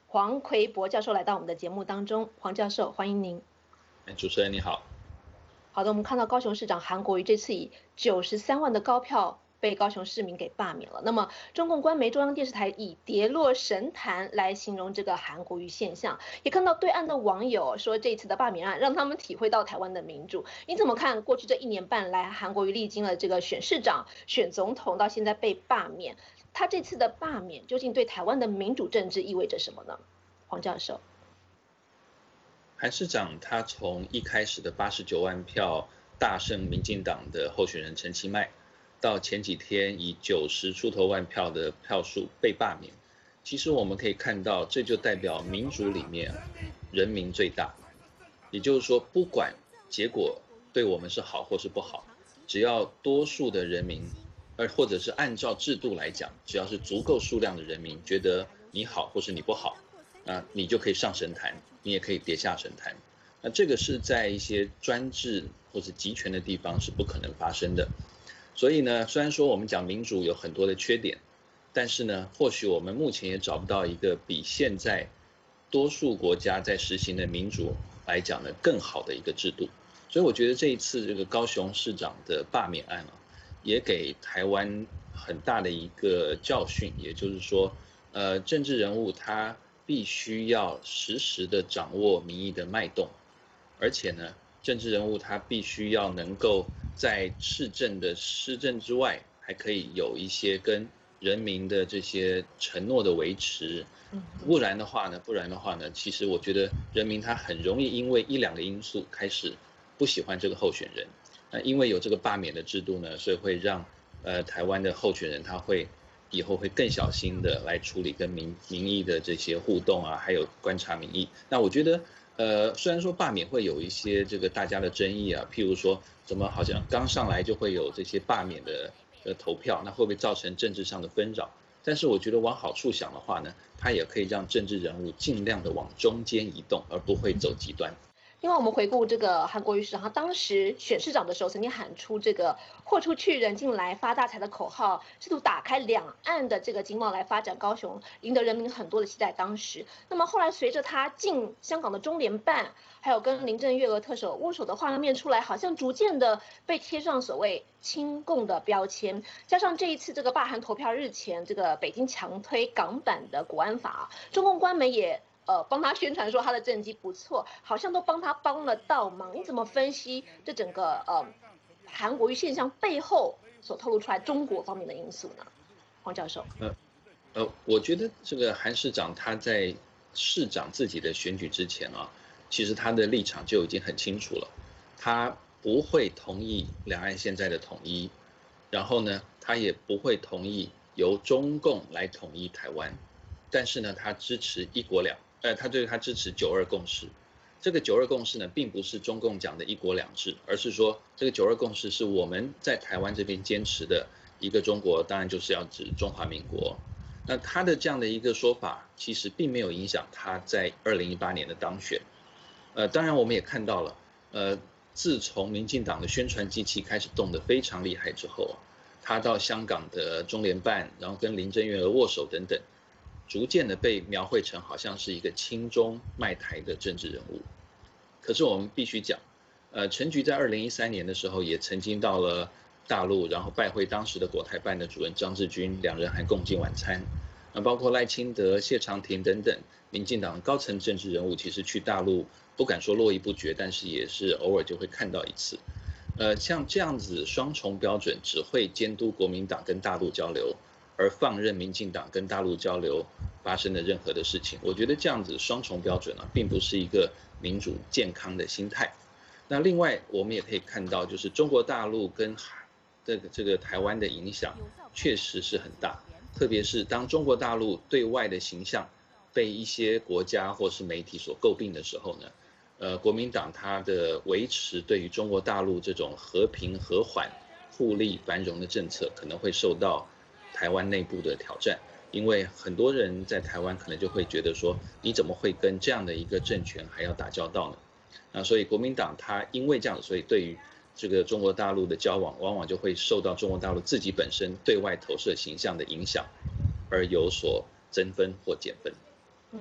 黄奎博教授来到我们的节目当中。黄教授，欢迎您。 主持人你好。 好的，我们看到高雄市长韩国瑜这次以九十三万的高票被高雄市民给罢免了。那么中共官媒中央电视台以跌落神坛来形容这个韩国瑜现象，也看到对岸的网友说这次的罢免案让他们体会到台湾的民主。你怎么看过去这一年半来韩国瑜历经了这个选市长、选总统到现在被罢免，他这次的罢免究竟对台湾的民主政治意味着什么呢？黄教授。 韩市长他从一开始的八十九万票大胜民进党的候选人陈其迈，到前几天以九十出头万票的票数被罢免，其实我们可以看到，这就代表民主里面人民最大。也就是说，不管结果对我们是好或是不好，只要多数的人民，而或者是按照制度来讲，只要是足够数量的人民觉得你好或是你不好，那你就可以上神坛，你也可以跌下神坛。那这个是在一些专制或是集权的地方是不可能发生的。所以呢，虽然说我们讲民主有很多的缺点，但是呢，或许我们目前也找不到一个比现在多数国家在实行的民主来讲呢更好的一个制度。所以我觉得这一次这个高雄市长的罢免案啊，也给台湾很大的一个教训，也就是说，呃，政治人物他必须要实时的掌握民意的脉动，而且呢，政治人物他必须要能够在市政的施政之外，还可以有一些跟人民的这些承诺的维持。不然的话呢，不然的话呢，其实我觉得人民他很容易因为一两个因素开始不喜欢这个候选人。那因为有这个罢免的制度呢，所以会让呃台湾的候选人他会以后会更小心的来处理跟民民意的这些互动啊，还有观察民意。那我觉得呃虽然说罢免会有一些这个大家的争议啊，譬如说怎么好像刚上来就会有这些罢免的呃投票，那会不会造成政治上的纷扰？但是我觉得往好处想的话呢，它也可以让政治人物尽量的往中间移动，而不会走极端。 另外，我们回顾这个韩国瑜市长，他当时选市长的时候，曾经喊出这个“豁出去，人进来，发大财”的口号，试图打开两岸的这个经贸来发展高雄，赢得人民很多的期待。当时，那么后来随着他进香港的中联办，还有跟林郑月娥特首握手的画面出来，好像逐渐的被贴上所谓亲共的标签。加上这一次这个罢韩投票日前，这个北京强推港版的国安法，中共官媒也呃，帮他宣传说他的政绩不错，好像都帮他帮了倒忙。你怎么分析这整个呃韩国瑜现象背后所透露出来中国方面的因素呢？黄教授。 呃呃，我觉得这个韩市长他在市长自己的选举之前啊，其实他的立场就已经很清楚了，他不会同意两岸现在的统一，然后呢，他也不会同意由中共来统一台湾，但是呢，他支持一国两。呃，他对他支持九二共识，这个九二共识呢，并不是中共讲的一国两制，而是说这个九二共识是我们在台湾这边坚持的一个中国，当然就是要指中华民国。那他的这样的一个说法，其实并没有影响他在二零一八年的当选。呃，当然我们也看到了，呃，自从民进党的宣传机器开始动得非常厉害之后，他到香港的中联办，然后跟林郑月娥握手等等。逐渐的被描绘成好像是一个亲中卖台的政治人物，可是我们必须讲，呃，陈菊在二零一三年的时候也曾经到了大陆，然后拜会当时的国台办的主任张志军，两人还共进晚餐。那包括赖清德、谢长廷等等民进党高层政治人物，其实去大陆不敢说络绎不绝，但是也是偶尔就会看到一次。呃，像这样子双重标准，只会监督国民党跟大陆交流，而放任民进党跟大陆交流发生的任何的事情，我觉得这样子双重标准啊，并不是一个民主健康的心态。那另外，我们也可以看到，就是中国大陆跟这个这个台湾的影响确实是很大，特别是当中国大陆对外的形象被一些国家或是媒体所诟病的时候呢，呃，国民党它的维持对于中国大陆这种和平和缓、互利繁荣的政策，可能会受到台湾内部的挑战。因为很多人在台湾可能就会觉得说，你怎么会跟这样的一个政权还要打交道呢？那所以国民党他因为这样，所以对于这个中国大陆的交往，往往就会受到中国大陆自己本身对外投射形象的影响，而有所增分或减分。 嗯，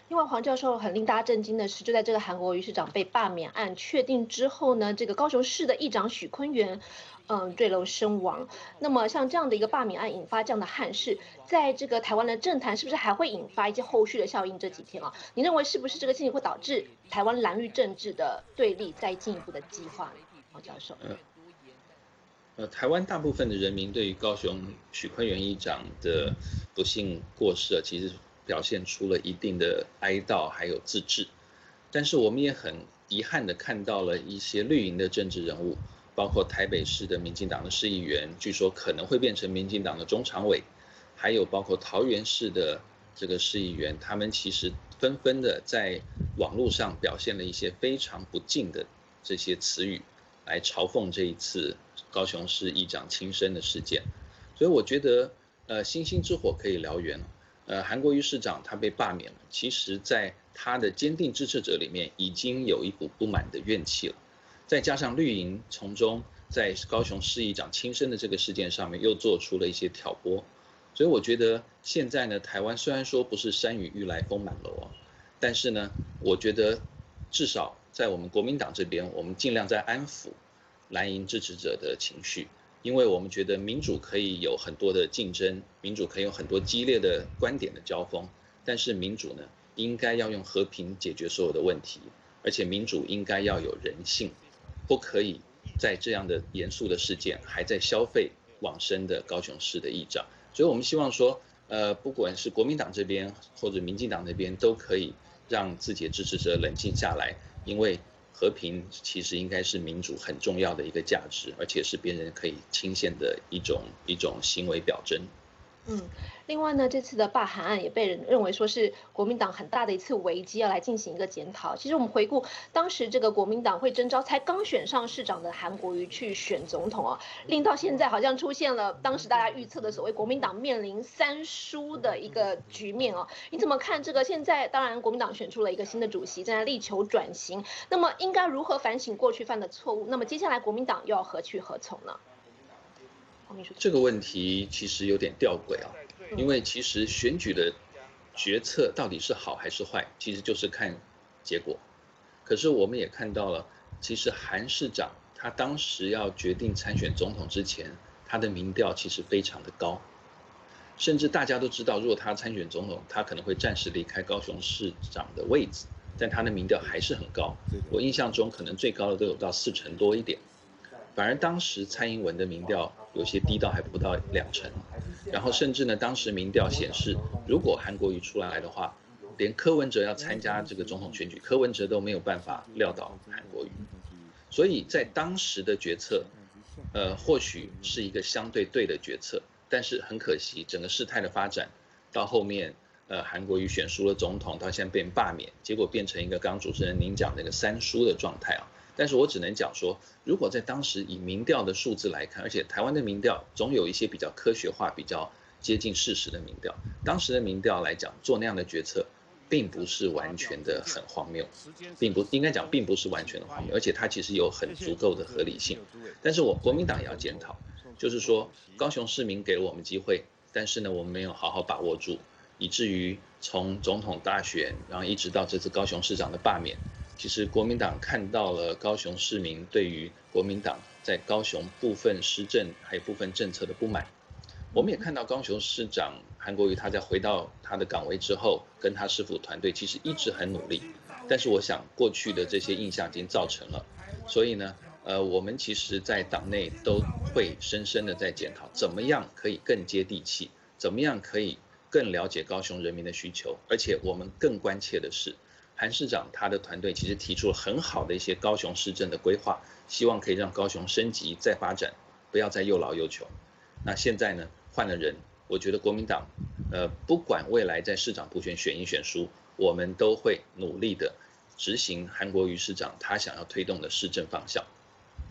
另外，黄教授很令大家震惊的是，就在这个韩国瑜市长被罢免案确定之后呢，这个高雄市的议长许坤元，嗯，坠楼身亡。那么，像这样的一个罢免案引发这样的憾事，在这个台湾的政坛是不是还会引发一些后续的效应？这几天啊，你认为是不是这个事情会导致台湾蓝绿政治的对立再进一步的激化？黄教授。 呃呃，台湾大部分的人民对于高雄许坤元议长的不幸过世，其实表现出了一定的哀悼还有自治，但是我们也很遗憾的看到了一些绿营的政治人物，包括台北市的民进党的市议员，据说可能会变成民进党的中常委，还有包括桃园市的这个市议员，他们其实纷纷的在网络上表现了一些非常不敬的这些词语，来嘲讽这一次高雄市议长轻生的事件。所以我觉得，呃，星星之火可以燎原。呃，韩国瑜市长他被罢免了，其实在他的坚定支持者里面已经有一股不满的怨气了，再加上绿营从中在高雄市议长轻生的这个事件上面又做出了一些挑拨，所以我觉得现在呢，台湾虽然说不是山雨欲来风满楼啊，但是呢，我觉得至少在我们国民党这边，我们尽量在安抚蓝营支持者的情绪。因为我们觉得民主可以有很多的竞争，民主可以有很多激烈的观点的交锋，但是民主呢，应该要用和平解决所有的问题，而且民主应该要有人性，不可以在这样的严肃的事件还在消费往生的高雄市的议长。所以我们希望说，呃，不管是国民党这边或者民进党那边，都可以让自己的支持者冷静下来，因为和平其实应该是民主很重要的一个价值，而且是别人可以倾羡的一种一种行为表征。 嗯，另外呢，这次的罢韩案也被人认为说是国民党很大的一次危机，要来进行一个检讨。其实我们回顾当时这个国民党会征召才刚选上市长的韩国瑜去选总统啊，令到现在好像出现了当时大家预测的所谓国民党面临三输的一个局面哦。你怎么看这个？现在当然国民党选出了一个新的主席，正在力求转型，那么应该如何反省过去犯的错误？那么接下来国民党又要何去何从呢？ 这个问题其实有点吊诡啊，因为其实选举的决策到底是好还是坏，其实就是看结果。可是我们也看到了，其实韩市长他当时要决定参选总统之前，他的民调其实非常的高，甚至大家都知道，如果他参选总统，他可能会暂时离开高雄市长的位置，但他的民调还是很高。我印象中可能最高的都有到四成多一点。反而当时蔡英文的民调有些低到还不到两成，然后甚至呢，当时民调显示，如果韩国瑜出来的话，连柯文哲要参加这个总统选举，柯文哲都没有办法撂倒韩国瑜。所以在当时的决策，呃，或许是一个相对对的决策，但是很可惜，整个事态的发展到后面，呃，韩国瑜选输了总统，到现在被罢免，结果变成一个刚刚主持人您讲那个三输的状态啊。但是我只能讲说，如果在当时以民调的数字来看，而且台湾的民调总有一些比较科学化、比较接近事实的民调，当时的民调来讲，做那样的决策，并不是完全的很荒谬，并不应该讲并不是完全的荒谬，而且它其实有很足够的合理性。但是我国民党也要检讨，就是说高雄市民给了我们机会，但是呢，我们没有好好把握住，以至于从总统大选，然后一直到这次高雄市长的罢免。其实国民党看到了高雄市民对于国民党在高雄部分施政还有部分政策的不满，我们也看到高雄市长韩国瑜他在回到他的岗位之后，跟他市府团队其实一直很努力，但是我想过去的这些印象已经造成了，所以呢，呃，我们其实在党内都会深深的在检讨，怎么样可以更接地气，怎么样可以更了解高雄人民的需求，而且我们更关切的是，韩市长他的团队其实提出了很好的一些高雄市政的规划，希望可以让高雄升级再发展，不要再又老又穷。那现在呢，换了人，我觉得国民党，呃，不管未来在市长补选选赢选输，我们都会努力的执行韩国瑜市长他想要推动的市政方向。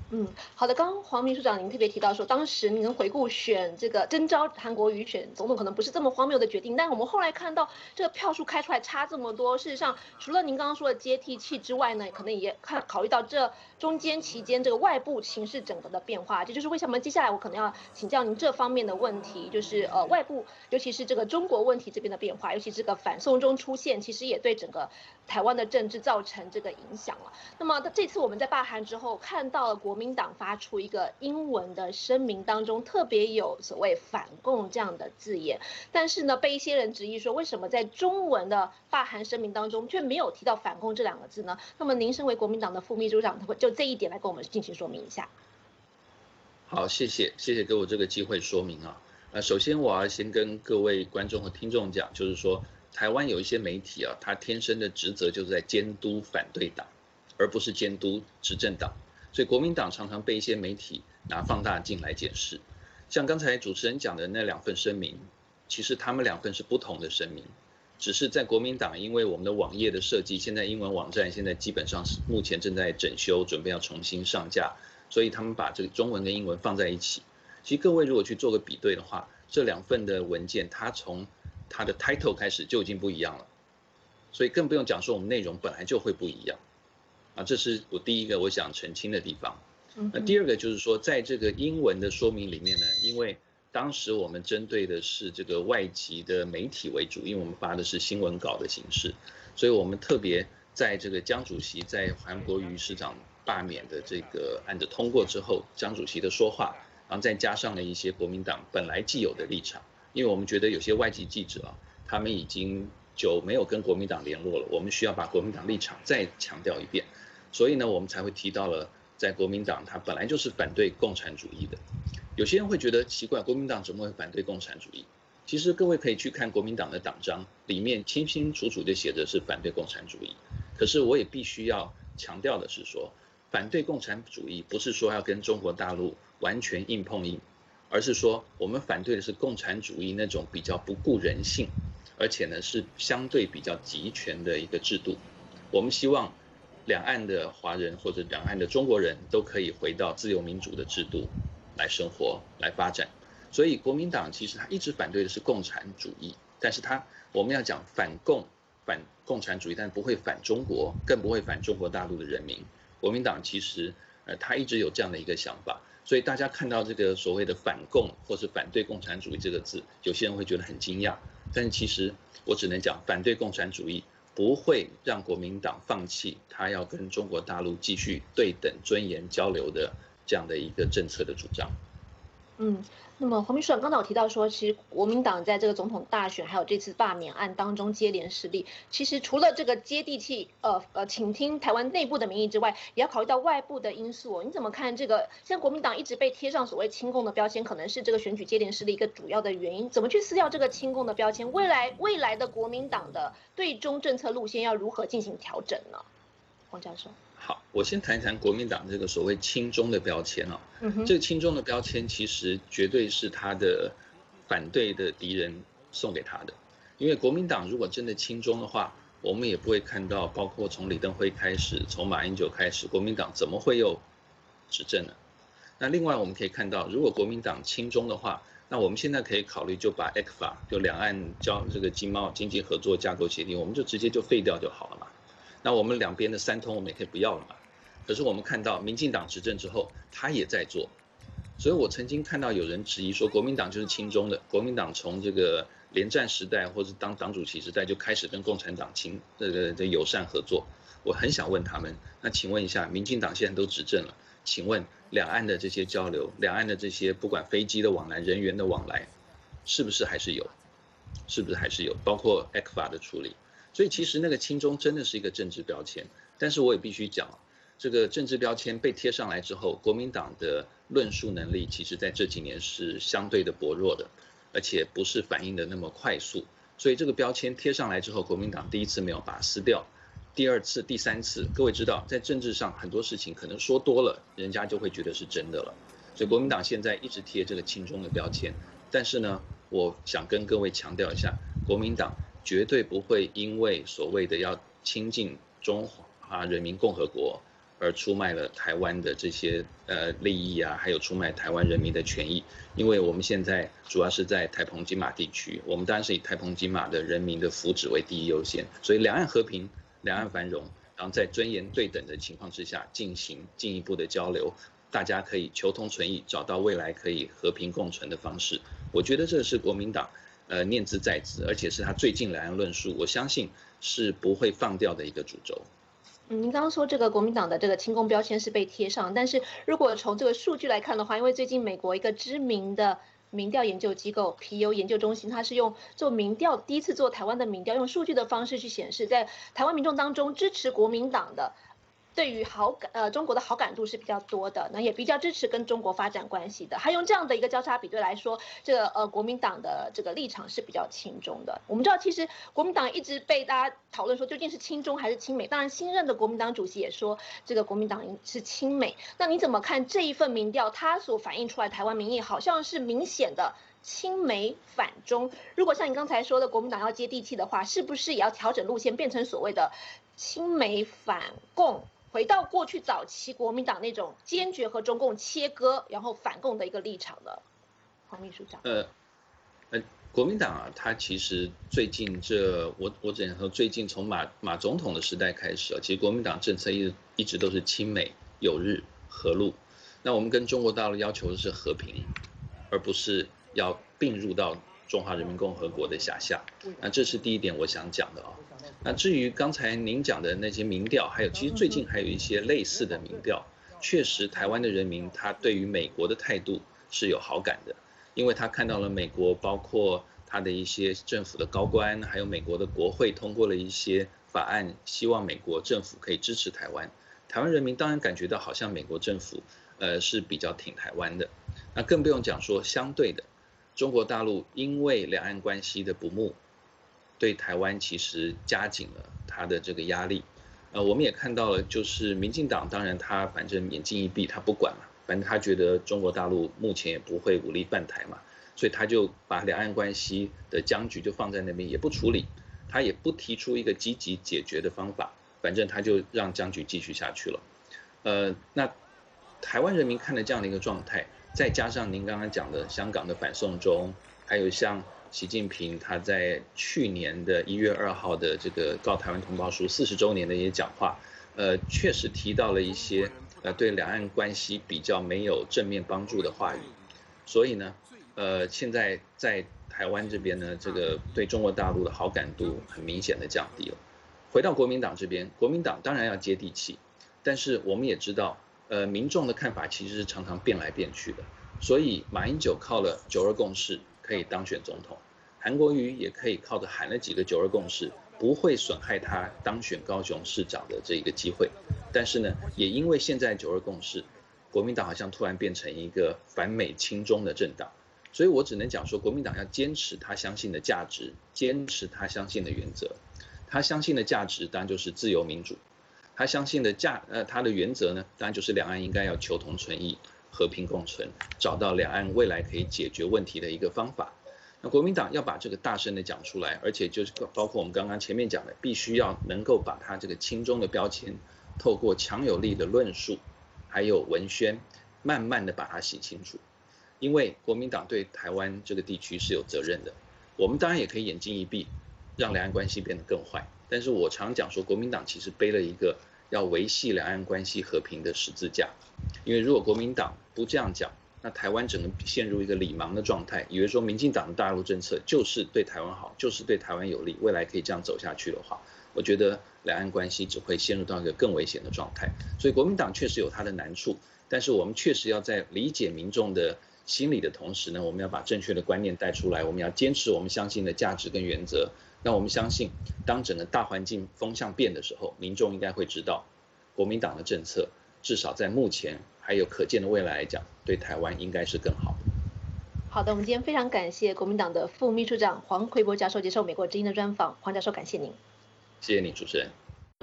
嗯，好的。刚刚黄秘书长您特别提到说，当时您回顾选这个征召韩国瑜选总统可能不是这么荒谬的决定，但我们后来看到这个票数开出来差这么多，事实上除了您刚刚说的接地气之外呢，可能也看考虑到这中间期间这个外部形势整个的变化，这就是为什么接下来我可能要请教您这方面的问题，就是呃外部尤其是这个中国问题这边的变化，尤其这个反送中出现，其实也对整个台湾的政治造成这个影响了。那么这次我们在罢韩之后看到了国国民党发出一个英文的声明，当中特别有所谓反共这样的字眼，但是呢，被一些人质疑说，为什么在中文的罢韩声明当中却没有提到反共这两个字呢？那么您身为国民党的副秘书长，就这一点来跟我们进行说明一下。 好，谢谢，谢谢给我这个机会说明啊。呃，首先我要先跟各位观众和听众讲，就是说，台湾有一些媒体啊，它天生的职责就是在监督反对党，而不是监督执政党。所以国民党常常被一些媒体拿放大镜来检视，像刚才主持人讲的那两份声明，其实他们两份是不同的声明，只是在国民党因为我们的网页的设计，现在英文网站现在基本上是目前正在整修，准备要重新上架，所以他们把这个中文跟英文放在一起。其实各位如果去做个比对的话，这两份的文件，它从它的 title 开始就已经不一样了，所以更不用讲说我们内容本来就会不一样。啊，这是我第一个我想澄清的地方。那第二个就是说，在这个英文的说明里面呢，因为当时我们针对的是这个外籍的媒体为主，因为我们发的是新闻稿的形式，所以我们特别在这个江主席在韩国瑜市长罢免的这个案子通过之后，江主席的说话，然后再加上了一些国民党本来既有的立场，因为我们觉得有些外籍记者啊，他们已经久没有跟国民党联络了，我们需要把国民党立场再强调一遍。所以呢，我们才会提到了，在国民党它本来就是反对共产主义的。有些人会觉得奇怪，国民党怎么会反对共产主义？其实各位可以去看国民党的党章，里面清清楚楚的写着是反对共产主义。可是我也必须要强调的是说，反对共产主义不是说要跟中国大陆完全硬碰硬，而是说我们反对的是共产主义那种比较不顾人性，而且呢是相对比较集权的一个制度。我们希望两岸的华人或者两岸的中国人都可以回到自由民主的制度来生活、来发展。所以国民党其实他一直反对的是共产主义，但是他我们要讲反共、反共产主义，但不会反中国，更不会反中国大陆的人民。国民党其实呃他一直有这样的一个想法，所以大家看到这个所谓的反共或是反对共产主义这个字，有些人会觉得很惊讶，但是其实我只能讲反对共产主义不会让国民党放弃他要跟中国大陆继续对等尊严交流的这样的一个政策的主张。 嗯，那么黄秘书长刚才有提到说，其实国民党在这个总统大选还有这次罢免案当中接连失利，其实除了这个接地气，呃呃，倾听台湾内部的民意之外，也要考虑到外部的因素哦。你怎么看这个？现在国民党一直被贴上所谓亲共的标签，可能是这个选举接连失利一个主要的原因。怎么去撕掉这个亲共的标签？未来未来的国民党的对中政策路线要如何进行调整呢？黄教授。 好，我先谈一谈国民党这个所谓亲中的标签哦。嗯、这个亲中的标签其实绝对是他的反对的敌人送给他的，因为国民党如果真的亲中的话，我们也不会看到，包括从李登辉开始，从马英九开始，国民党怎么会有执政呢？那另外我们可以看到，如果国民党亲中的话，那我们现在可以考虑就把 E C F A 就两岸交这个经贸经济合作架构协定，我们就直接就废掉就好了嘛。那我们两边的三通我们也可以不要了嘛。可是我们看到民进党执政之后，他也在做，所以我曾经看到有人质疑说，国民党就是亲中的，国民党从这个连战时代或者当党主席时代就开始跟共产党亲这个的友善合作。我很想问他们，那请问一下，民进党现在都执政了，请问两岸的这些交流，两岸的这些不管飞机的往来、人员的往来，是不是还是有？是不是还是有？包括 E C F A 的处理。所以其实那个亲中真的是一个政治标签，但是我也必须讲，这个政治标签被贴上来之后，国民党的论述能力其实在这几年是相对的薄弱的，而且不是反应的那么快速。所以这个标签贴上来之后，国民党第一次没有把它撕掉，第二次、第三次，各位知道，在政治上很多事情可能说多了，人家就会觉得是真的了。所以国民党现在一直贴这个亲中的标签，但是呢，我想跟各位强调一下，国民党绝对不会因为所谓的要亲近中华人民共和国而出卖了台湾的这些呃利益啊，还有出卖台湾人民的权益。因为我们现在主要是在台澎金马地区，我们当然是以台澎金马的人民的福祉为第一优先，所以两岸和平、两岸繁荣，然后在尊严对等的情况之下进行进一步的交流，大家可以求同存异，找到未来可以和平共存的方式。我觉得这是国民党呃念兹在兹，而且是他最近两岸论述，我相信是不会放掉的一个主轴。 嗯，您刚刚说这个国民党的这个亲共标签是被贴上，但是如果从这个数据来看的话，因为最近美国一个知名的民调研究机构皮尤研究中心，它是用做民调，第一次做台湾的民调，用数据的方式去显示，在台湾民众当中支持国民党的，对于好感呃中国的好感度是比较多的，那也比较支持跟中国发展关系的。还用这样的一个交叉比对来说，这个呃国民党的这个立场是比较亲中的。我们知道，其实国民党一直被大家讨论说究竟是亲中还是亲美。当然，新任的国民党主席也说这个国民党是亲美。那你怎么看这一份民调，它所反映出来台湾民意好像是明显的亲美反中？如果像你刚才说的，国民党要接地气的话，是不是也要调整路线，变成所谓的亲美反共？回到过去早期国民党那种坚决和中共切割，然后反共的一个立场的，黄秘书长。 呃，呃，国民党啊，他其实最近这我我只能说，最近从马马总统的时代开始啊，其实国民党政策一直一直都是亲美、友日、和陆。那我们跟中国大陆要求的是和平，而不是要并入到中华人民共和国的辖下。那这是第一点我想讲的啊。那至于刚才您讲的那些民调，还有其实最近还有一些类似的民调，确实台湾的人民他对于美国的态度是有好感的，因为他看到了美国包括他的一些政府的高官，还有美国的国会通过了一些法案，希望美国政府可以支持台湾。台湾人民当然感觉到好像美国政府呃是比较挺台湾的，那更不用讲说相对的，中国大陆因为两岸关系的不睦，对台湾其实加紧了他的这个压力。呃，我们也看到了，就是民进党，当然他反正眼睛一闭，他不管嘛，反正他觉得中国大陆目前也不会武力犯台嘛，所以他就把两岸关系的僵局就放在那边，也不处理，他也不提出一个积极解决的方法，反正他就让僵局继续下去了。呃，那台湾人民看了这样的一个状态，再加上您刚刚讲的香港的反送中，还有像习近平他在去年的一月二号的这个告台湾同胞书四十周年的一些讲话，呃，确实提到了一些呃对两岸关系比较没有正面帮助的话语，所以呢，呃，现在在台湾这边呢，这个对中国大陆的好感度很明显的降低了。回到国民党这边，国民党当然要接地气，但是我们也知道，呃，民众的看法其实是常常变来变去的，所以马英九靠了九二共识可以当选总统，韩国瑜也可以靠着喊了几个九二共识，不会损害他当选高雄市长的这一个机会。但是呢，也因为现在九二共识，国民党好像突然变成一个反美亲中的政党，所以我只能讲说，国民党要坚持他相信的价值，坚持他相信的原则。他相信的价值当然就是自由民主，他相信的价呃他的原则呢，当然就是两岸应该要求同存异，和平共存，找到两岸未来可以解决问题的一个方法。那国民党要把这个大声的讲出来，而且就是包括我们刚刚前面讲的，必须要能够把他这个亲中的标签，透过强有力的论述，还有文宣，慢慢的把它洗清楚。因为国民党对台湾这个地区是有责任的，我们当然也可以眼睛一闭，让两岸关系变得更坏。但是我常讲说，国民党其实背了一个要维系两岸关系和平的十字架。因为如果国民党不这样讲，那台湾整个陷入一个理盲的状态，以为说民进党的大陆政策就是对台湾好，就是对台湾有利，未来可以这样走下去的话，我觉得两岸关系只会陷入到一个更危险的状态。所以国民党确实有它的难处，但是我们确实要在理解民众的心理的同时呢，我们要把正确的观念带出来，我们要坚持我们相信的价值跟原则。那我们相信，当整个大环境风向变的时候，民众应该会知道，国民党的政策至少在目前还有可见的未来来讲，对台湾应该是更好的。 好的，我们今天非常感谢国民党的副秘书长黄奎博教授接受美国之音的专访。黄教授，感谢您。 谢谢你，主持人。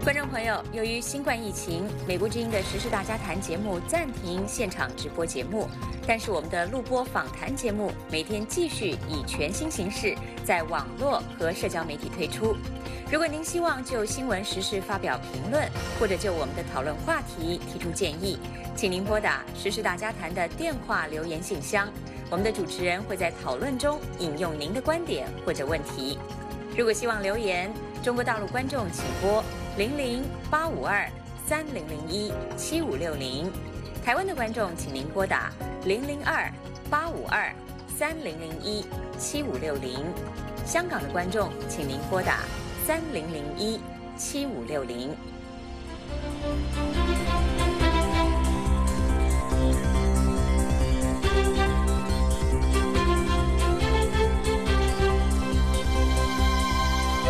观众朋友，由于新冠疫情，美国之音的时事大家谈节目暂停现场直播节目，但是我们的录播访谈节目每天继续以全新形式在网络和社交媒体推出。如果您希望就新闻时事发表评论，或者就我们的讨论话题提出建议，请您拨打时事大家谈的电话留言信箱，我们的主持人会在讨论中引用您的观点或者问题。如果希望留言，中国大陆观众请拨零零八五二三零零一七五六零，台湾的观众请您拨打零零二八五二三零零一七五六零，香港的观众请您拨打三零零一七五六零。